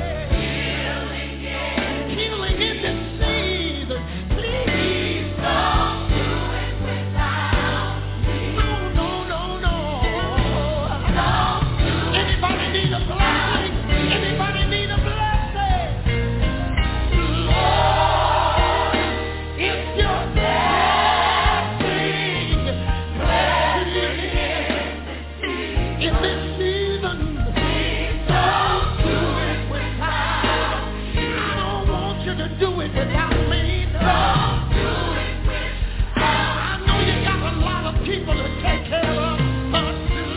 in this season. Don't do it without. I don't want you to do it without me. Don't do it without. I know you got a lot of people to take care of. But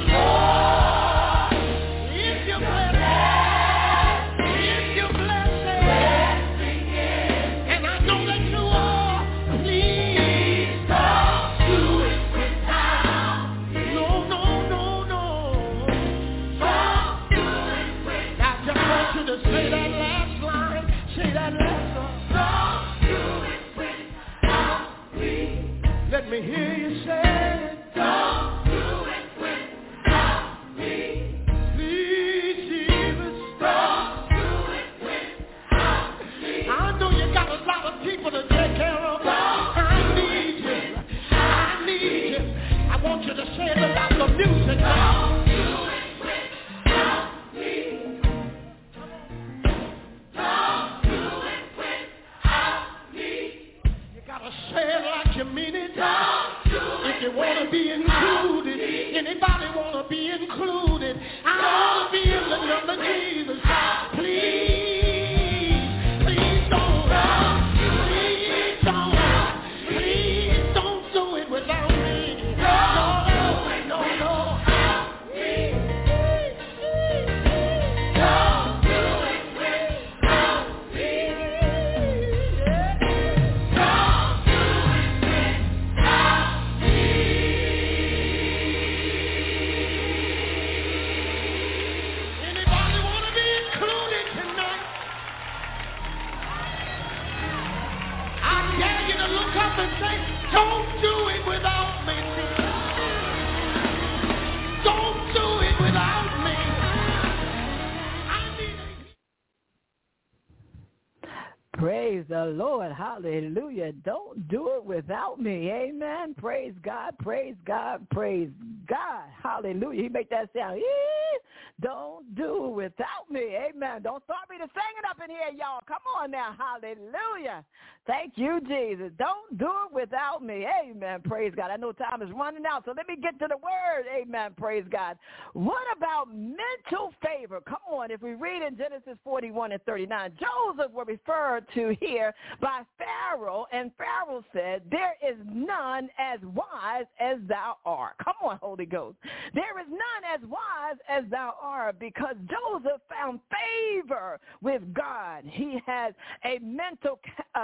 if you bless it, and I know that you are, please don't do it without. No. Don't do it without. I just want you to say that last line. Say that last line. Don't do it without me. Let me hear you say it. Don't do it without me. Please, Jesus. Don't do it without me. I know you got a lot of people to take care of. I need you. I need you. I want you to say it without the music. Don't do it without me. Don't do it without me. You gotta say it like you mean it. Don't do it. If you wanna be included, anybody wanna be included? I wanna be in the number Jesus. Please don't. Please don't do it without me. No. Don't do it without me. Anybody want to be included tonight? I dare you to look up and say, don't do it without me. Don't do it without me. I need Praise the Lord. Hallelujah. Don't do it without me. Amen. Praise God. Praise God. Praise God. Hallelujah. He make that sound. Don't do it without me. Amen. Don't start me to sing it up in here, y'all. Come on now. Hallelujah. Thank you, Jesus. Don't do it without me. Amen. Praise God. I know time is running out, so let me get to the word. Amen. Praise God. What about mental favor? Come on. If we read in Genesis 41:39, Joseph was referred to here by Pharaoh, and Pharaoh said, there is none as wise as thou art. Come on, Holy Ghost. There is none as wise as thou art, because Joseph found favor with God. He has a mental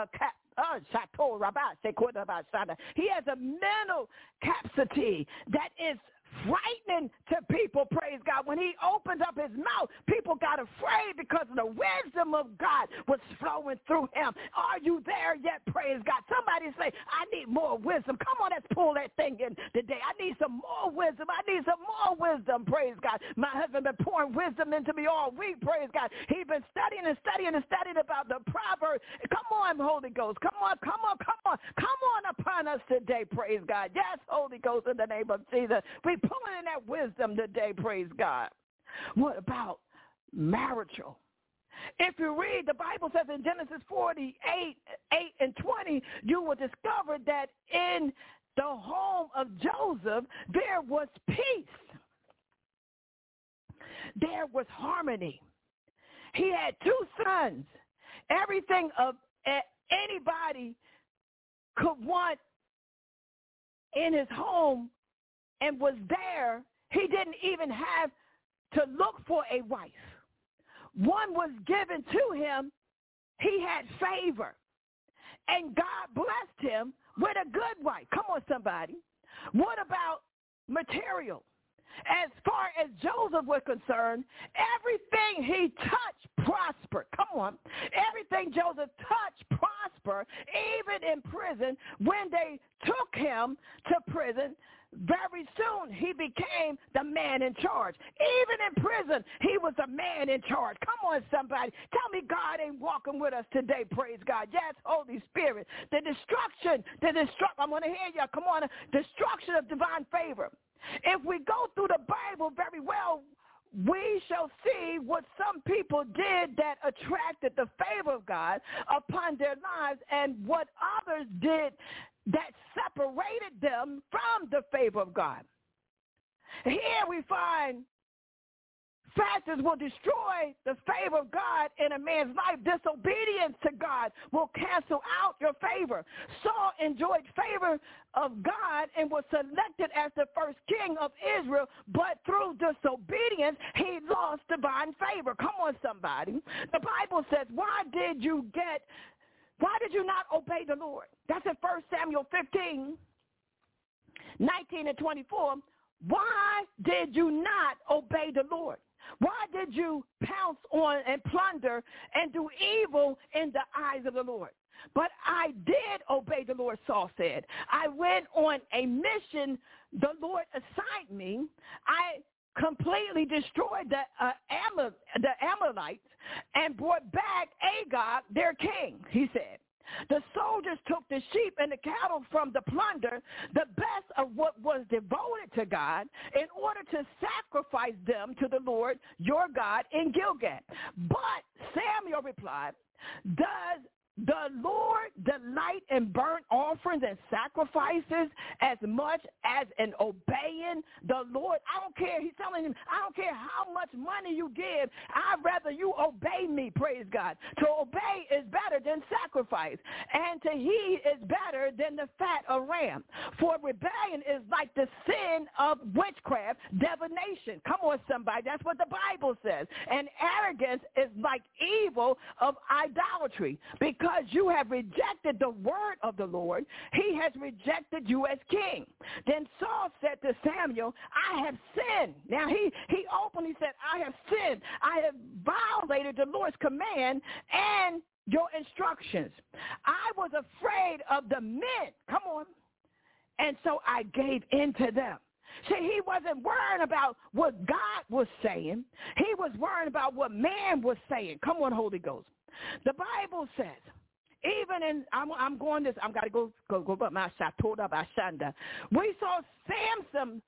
he has a mental capacity that is frightening to people, praise God. When he opens up his mouth, people got afraid because the wisdom of God was flowing through him. Are you there yet, praise God? Somebody say, I need more wisdom. Come on, let's pull that thing in today. I need some more wisdom. I need some more wisdom, praise God. My husband been pouring wisdom into me all week, praise God. He's been studying about the Proverbs. Come on, Holy Ghost. Come on upon us today, praise God. Yes, Holy Ghost, in the name of Jesus. We pulling in that wisdom today, praise God. What about marital? If you read, the Bible says in Genesis 48:8-20, you will discover that in the home of Joseph, there was peace. There was harmony. He had two sons. Everything of anybody could want in his home and was there. He didn't even have to look for a wife. One was given to him. He had favor. And God blessed him with a good wife. Come on, somebody. What about material? As far as Joseph was concerned, everything he touched prospered. Come on. Everything Joseph touched prospered. Even in prison, when they took him to prison, very soon he became the man in charge. Even in prison, he was the man in charge. Come on, somebody. Tell me God ain't walking with us today, praise God. Yes, Holy Spirit. The destruction, I want to hear you. Come on. Destruction of divine favor. If we go through the Bible very well, we shall see what some people did that attracted the favor of God upon their lives, and what others did that separated them from the favor of God. Here we find Fastest will destroy the favor of God in a man's life. Disobedience to God will cancel out your favor. Saul enjoyed favor of God and was selected as the first king of Israel, but through disobedience, he lost divine favor. Come on, somebody. The Bible says, why did you not obey the Lord? That's in 1 Samuel 15, 19 and 24. Why did you not obey the Lord? Why did you pounce on and plunder and do evil in the eyes of the Lord? But I did obey the Lord, Saul said. I went on a mission the Lord assigned me. I completely destroyed the Amalekites and brought back Agag, their king, he said. The soldiers took the sheep and the cattle from the plunder, the best of what was devoted to God, in order to sacrifice them to the Lord your God in Gilgal. But Samuel replied, does the Lord delight in burnt offerings and sacrifices as much as in obeying the Lord? I don't care. He's telling him, I don't care how much money you give. I'd rather you obey me, praise God. To obey is better than sacrifice, and to heed is better than the fat of ram. For rebellion is like the sin of witchcraft, divination. Come on, somebody. That's what the Bible says. And arrogance is like evil of idolatry. Because you have rejected the word of the Lord, he has rejected you as king. Then Saul said to Samuel, I have sinned. Now he openly said, I have sinned. I have violated the Lord's command and your instructions. I was afraid of the men. Come on. And so I gave in to them. See, he wasn't worrying about what God was saying. He was worrying about what man was saying. Come on, Holy Ghost. The Bible says, even in, I'm going this, I've got to go up my shanda. We saw Samson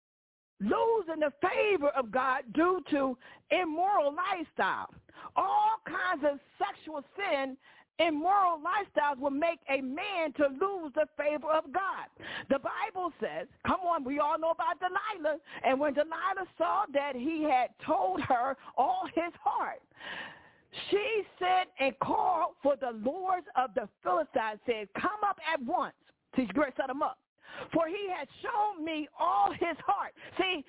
losing the favor of God due to immoral lifestyle. All kinds of sexual sin, immoral lifestyles will make a man to lose the favor of God. The Bible says, come on, we all know about Delilah. And when Delilah saw that he had told her all his heart, she sent and called for the lords of the Philistines, said, come up at once. She's going to set him up. For he has shown me all his heart. See,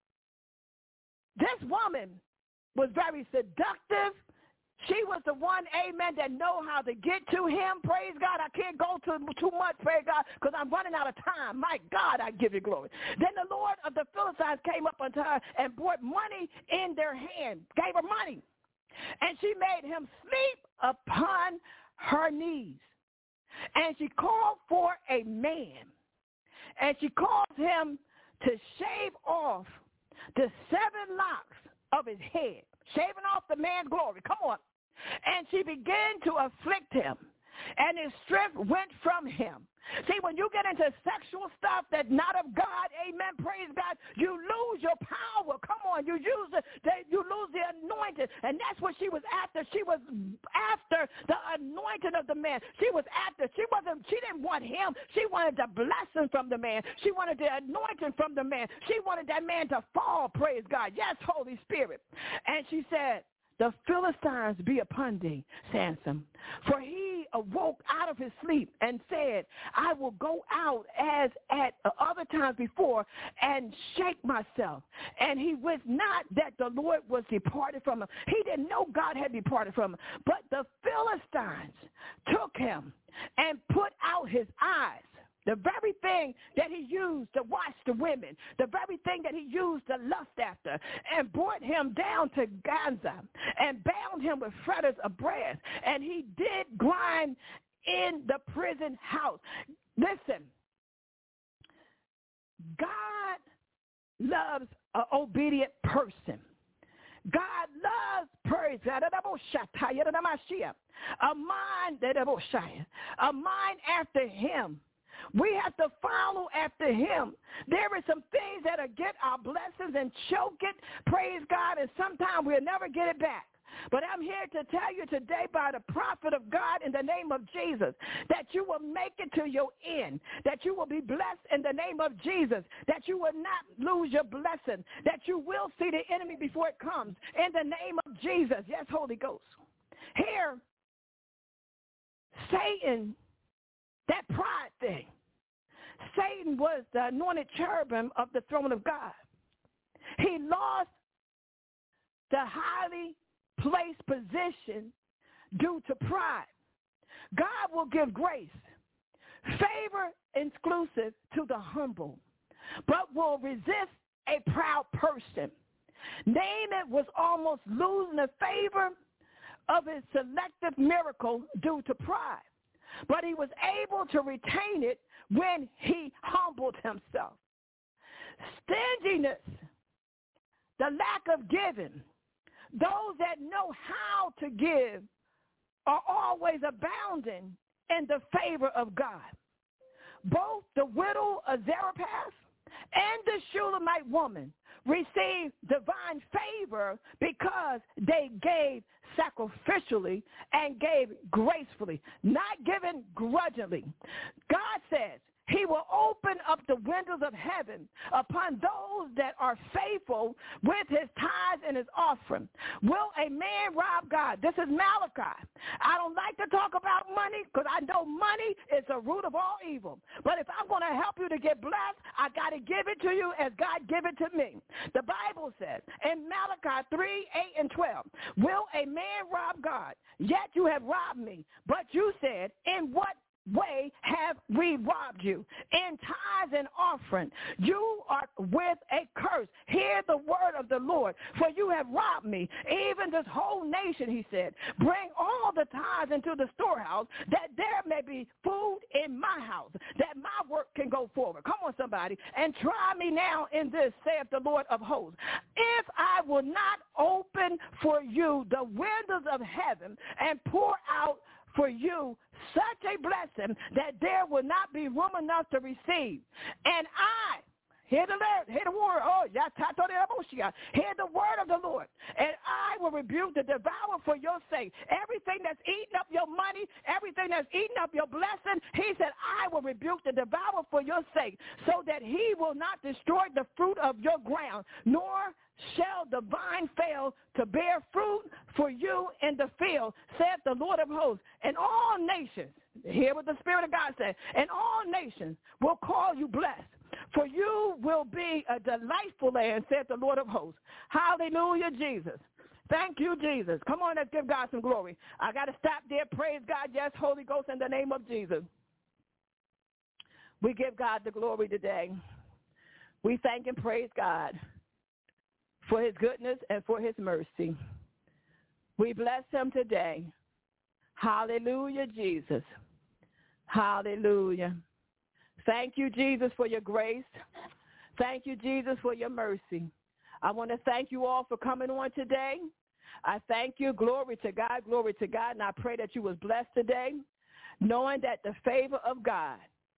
this woman was very seductive. She was the one, amen, that know how to get to him. Praise God. I can't go too much, praise God, because I'm running out of time. My God, I give you glory. Then the Lord of the Philistines came up unto her and brought money in their hand, gave her money. And she made him sleep upon her knees. And she called for a man. And she caused him to shave off the 7 locks of his head, shaving off the man's glory. Come on. And she began to afflict him, and his strength went from him. See, when you get into sexual stuff that's not of God, amen, praise God, you lose your power. Come on, you lose the anointing, and that's what she was after. She was after the anointing of the man. She didn't want him. She wanted the blessing from the man. She wanted the anointing from the man. She wanted that man to fall, praise God. Yes, Holy Spirit. And she said, the Philistines be upon thee, Samson. For he awoke out of his sleep and said, I will go out as at other times before and shake myself. And he wist not that the Lord was departed from him. He didn't know God had departed from him. But the Philistines took him and put out his eyes. The very thing that he used to watch the women, the very thing that he used to lust after, and brought him down to Gaza and bound him with fetters of brass. And he did grind in the prison house. Listen, God loves an obedient person. God loves praise. A mind after him. We have to follow after him. There are some things that'll get our blessings and choke it, praise God, and sometimes we'll never get it back. But I'm here to tell you today by the prophet of God in the name of Jesus that you will make it to your end, that you will be blessed in the name of Jesus, that you will not lose your blessing, that you will see the enemy before it comes in the name of Jesus. Yes, Holy Ghost. Here, Satan, that pride thing, Satan was the anointed cherubim of the throne of God. He lost the highly placed position due to pride. God will give grace, favor exclusive to the humble, but will resist a proud person. Naaman was almost losing the favor of his selective miracle due to pride, but he was able to retain it when he humbled himself. Stinginess, the lack of giving, those that know how to give are always abounding in the favor of God. Both the widow of Zarephath and the Shulamite woman received divine favor because they gave sacrificially and gave gracefully, not given grudgingly. God says he will open up the windows of heaven upon those that are faithful with his tithes and his offering. Will a man rob God? This is Malachi. I don't like to talk about money because I know money is the root of all evil. But if I'm going to help you to get blessed, I got to give it to you as God give it to me. The Bible says in Malachi 3:8-12, will a man rob God? Yet you have robbed me. But you said, in what way have we robbed you? In tithes and offering. You are with a curse. Hear the word of the Lord, for you have robbed me, even this whole nation, he said. Bring all the tithes into the storehouse, that there may be food in my house, that my work can go forward. Come on, somebody, and try me now in this, saith the Lord of hosts. If I will not open for you the windows of heaven and pour out for you such a blessing that there will not be room enough to receive. And I, hear the word, hear the word of the Lord, and I will rebuke the devourer for your sake. Everything that's eating up your money, everything that's eating up your blessing, he said, I will rebuke the devourer for your sake, so that he will not destroy the fruit of your ground, nor shall the vine fail to bear fruit for you in the field, saith the Lord of hosts. And all nations, hear what the Spirit of God said, and all nations will call you blessed, for you will be a delightful land, saith the Lord of hosts. Hallelujah, Jesus. Thank you, Jesus. Come on, let's give God some glory. I got to stop there. Praise God. Yes, Holy Ghost, in the name of Jesus. We give God the glory today. We thank and praise God for his goodness and for his mercy. We bless him today. Hallelujah, Jesus. Hallelujah. Thank you, Jesus, for your grace. Thank you, Jesus, for your mercy. I want to thank you all for coming on today. I thank you. Glory to God, glory to God. And I pray that you was blessed today, knowing that the favor of God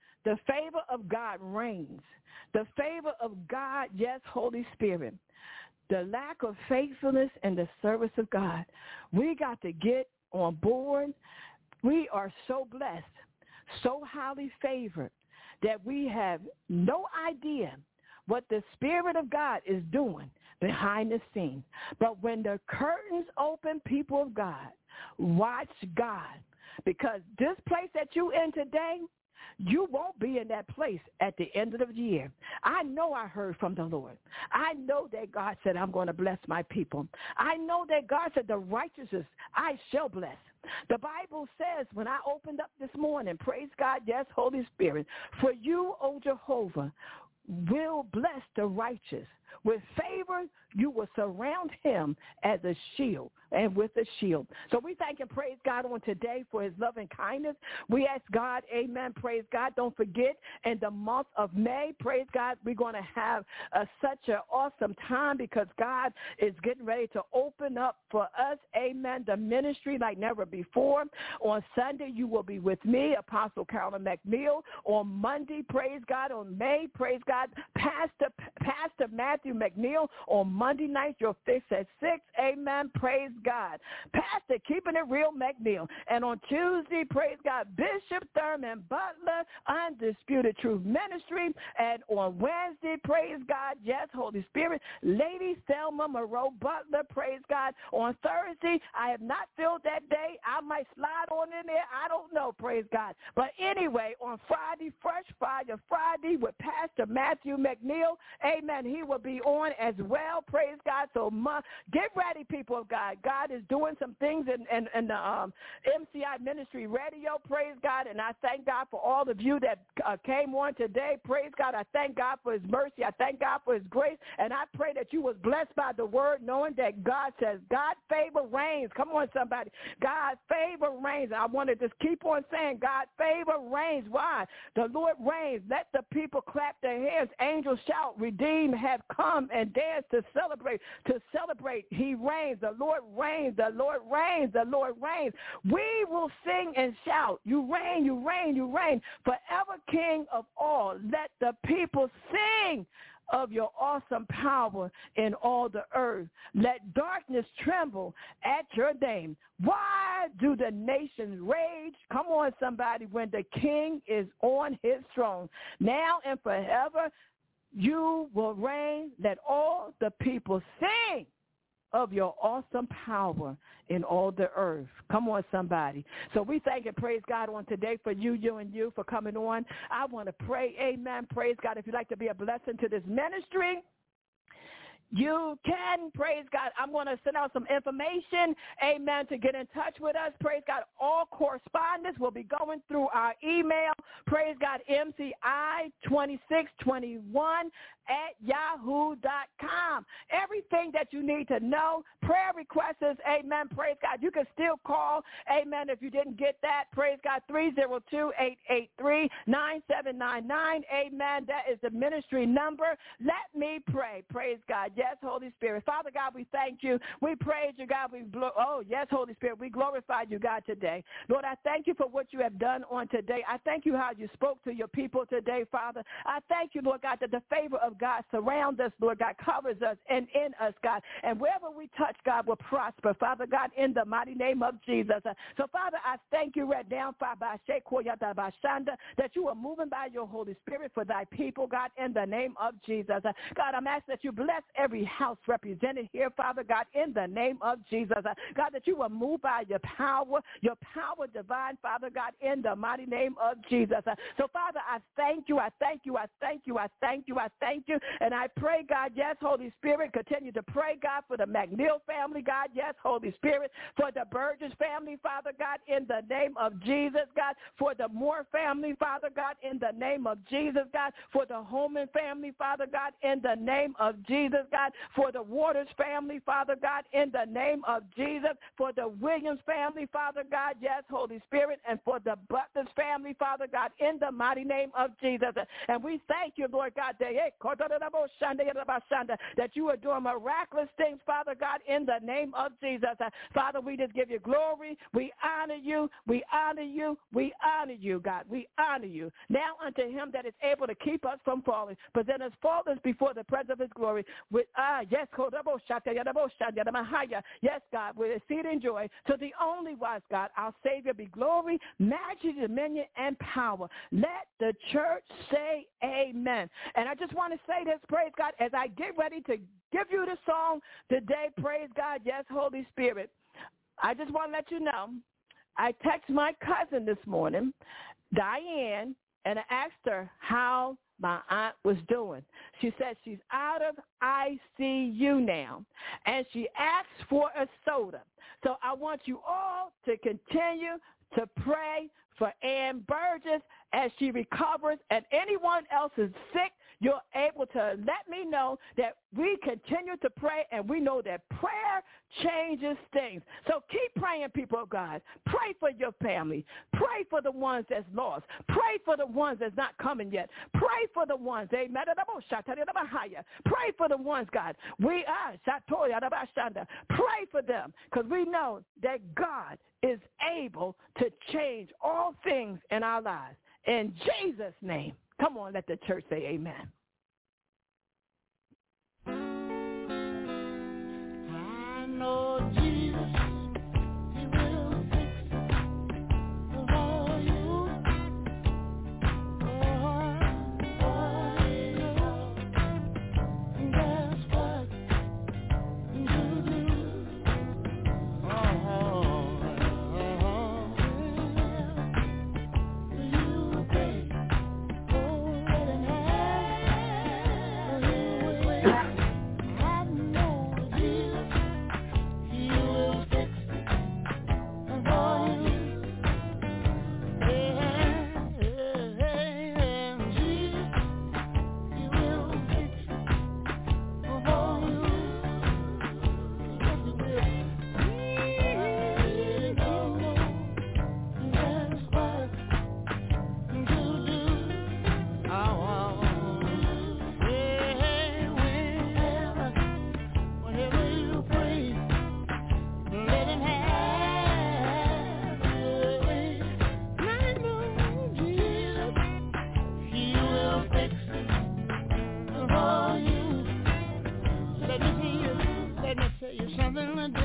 reigns. The favor of God, yes, Holy Spirit. The lack of faithfulness in the service of God. We got to get on board. We are so blessed, so highly favored, that we have no idea what the Spirit of God is doing behind the scenes. But when the curtains open, people of God, watch God. Because this place that you're in today, you won't be in that place at the end of the year. I know I heard from the Lord. I know that God said, I'm going to bless my people. I know that God said, the righteous I shall bless. The Bible says, when I opened up this morning, praise God, yes, Holy Spirit, for you, O Jehovah, will bless the righteous. With favor, you will surround him as a shield and with a shield. So we thank and praise God on today for his loving kindness. We ask God, amen, praise God. Don't forget, in the month of May, praise God, we're going to have such an awesome time, because God is getting ready to open up for us, amen, the ministry like never before. On Sunday, you will be with me, Apostle Carolyn McNeil. On Monday, praise God, on May, praise God, Pastor Matthew Matthew McNeil. On Monday nights, you're fixed at 6. Amen. Praise God. Pastor Keeping It Real McNeil. And on Tuesday, praise God, Bishop Thurman Butler, Undisputed Truth Ministry. And on Wednesday, praise God, yes, Holy Spirit, Lady Selma Monroe Butler, praise God. On Thursday, I have not filled that day. I might slide on in there. I don't know, praise God. But anyway, on Friday, Fresh Fire Friday with Pastor Matthew McNeil, amen, he will be on as well, praise God. So get ready, people of God. God is doing some things in the MCI Ministry Radio, praise God, and I thank God for all of you that came on today, praise God. I thank God for his mercy. I thank God for his grace, and I pray that you was blessed by the word, knowing that God says, God favor reigns. Come on, somebody. God favor reigns. I want to just keep on saying, God favor reigns. Why? The Lord reigns. Let the people clap their hands. Angels shout, redeem, have come and dance to celebrate. To celebrate, he reigns. The Lord reigns. The Lord reigns. The Lord reigns. We will sing and shout. You reign, you reign, you reign. Forever King of all. Let the people sing of your awesome power in all the earth. Let darkness tremble at your name. Why do the nations rage? Come on, somebody, when the king is on his throne. Now and forever you will reign. Let all the people sing of your awesome power in all the earth. Come on, somebody. So we thank and praise God on today for you and you for coming on. I want to pray, amen, praise God. If you'd like to be a blessing to this ministry, you can, praise God. I'm going to send out some information, amen, to get in touch with us. Praise God. All correspondence will be going through our email, praise God, mci2621@yahoo.com. Everything that you need to know, prayer requests, amen, praise God. You can still call, amen, if you didn't get that, praise God, 302-883-9799, amen. That is the ministry number. Let me pray, praise God. Yes, Holy Spirit. Father God, we thank you. We praise you, God. Yes, Holy Spirit. We glorify you, God, today. Lord, I thank you for what you have done on today. I thank you how you spoke to your people today, Father. I thank you, Lord God, that the favor of God surrounds us, Lord God, covers us and in us, God. And wherever we touch, God, will prosper, Father God, in the mighty name of Jesus. So, Father, I thank you right now, Father, that you are moving by your Holy Spirit for thy people, God, in the name of Jesus. God, I'm asking that you bless every house represented here, Father God, in the name of Jesus. God, that you will move by your power divine, Father God, in the mighty name of Jesus. So, Father, I thank you, I thank you, I thank you, I thank you, I thank you. And I pray, God, yes, Holy Spirit, continue to pray, God, for the McNeil family, God, yes, Holy Spirit, for the Burgess family, Father God, in the name of Jesus, God, for the Moore family, Father God, in the name of Jesus, God, for the Holman family, Father God, in the name of Jesus, God, for the Waters family, Father God, in the name of Jesus, for the Williams family, Father God, yes, Holy Spirit, and for the Butlers family, Father God, in the mighty name of Jesus. And we thank you, Lord God, that you are doing miraculous things, Father God, in the name of Jesus. Father, we just give you glory. We honor you. We honor you. We honor you, God. We honor you. Now unto him that is able to keep us from falling, present us faultless before the presence of his glory. With yes, yes, God, with exceeding joy. To the only wise God, our Savior, be glory, majesty, dominion, and power. Let the church say amen. And I just want to say this, praise God, as I get ready to give you the song today, praise God, yes, Holy Spirit. I just want to let you know, I texted my cousin this morning, Diane, and I asked her how my aunt was doing. She said she's out of ICU now, and she asked for a soda. So I want you all to continue to pray for Ann Burgess as she recovers, and anyone else is sick, you're able to let me know that we continue to pray, and we know that prayer changes things. So keep praying, people of God. Pray for your family. Pray for the ones that's lost. Pray for the ones that's not coming yet. Pray for the ones, amen. Pray for the ones, God. We are, pray for them, because we know that God is able to change all things in our lives. In Jesus' name. Come on, let the church say amen. Something to do.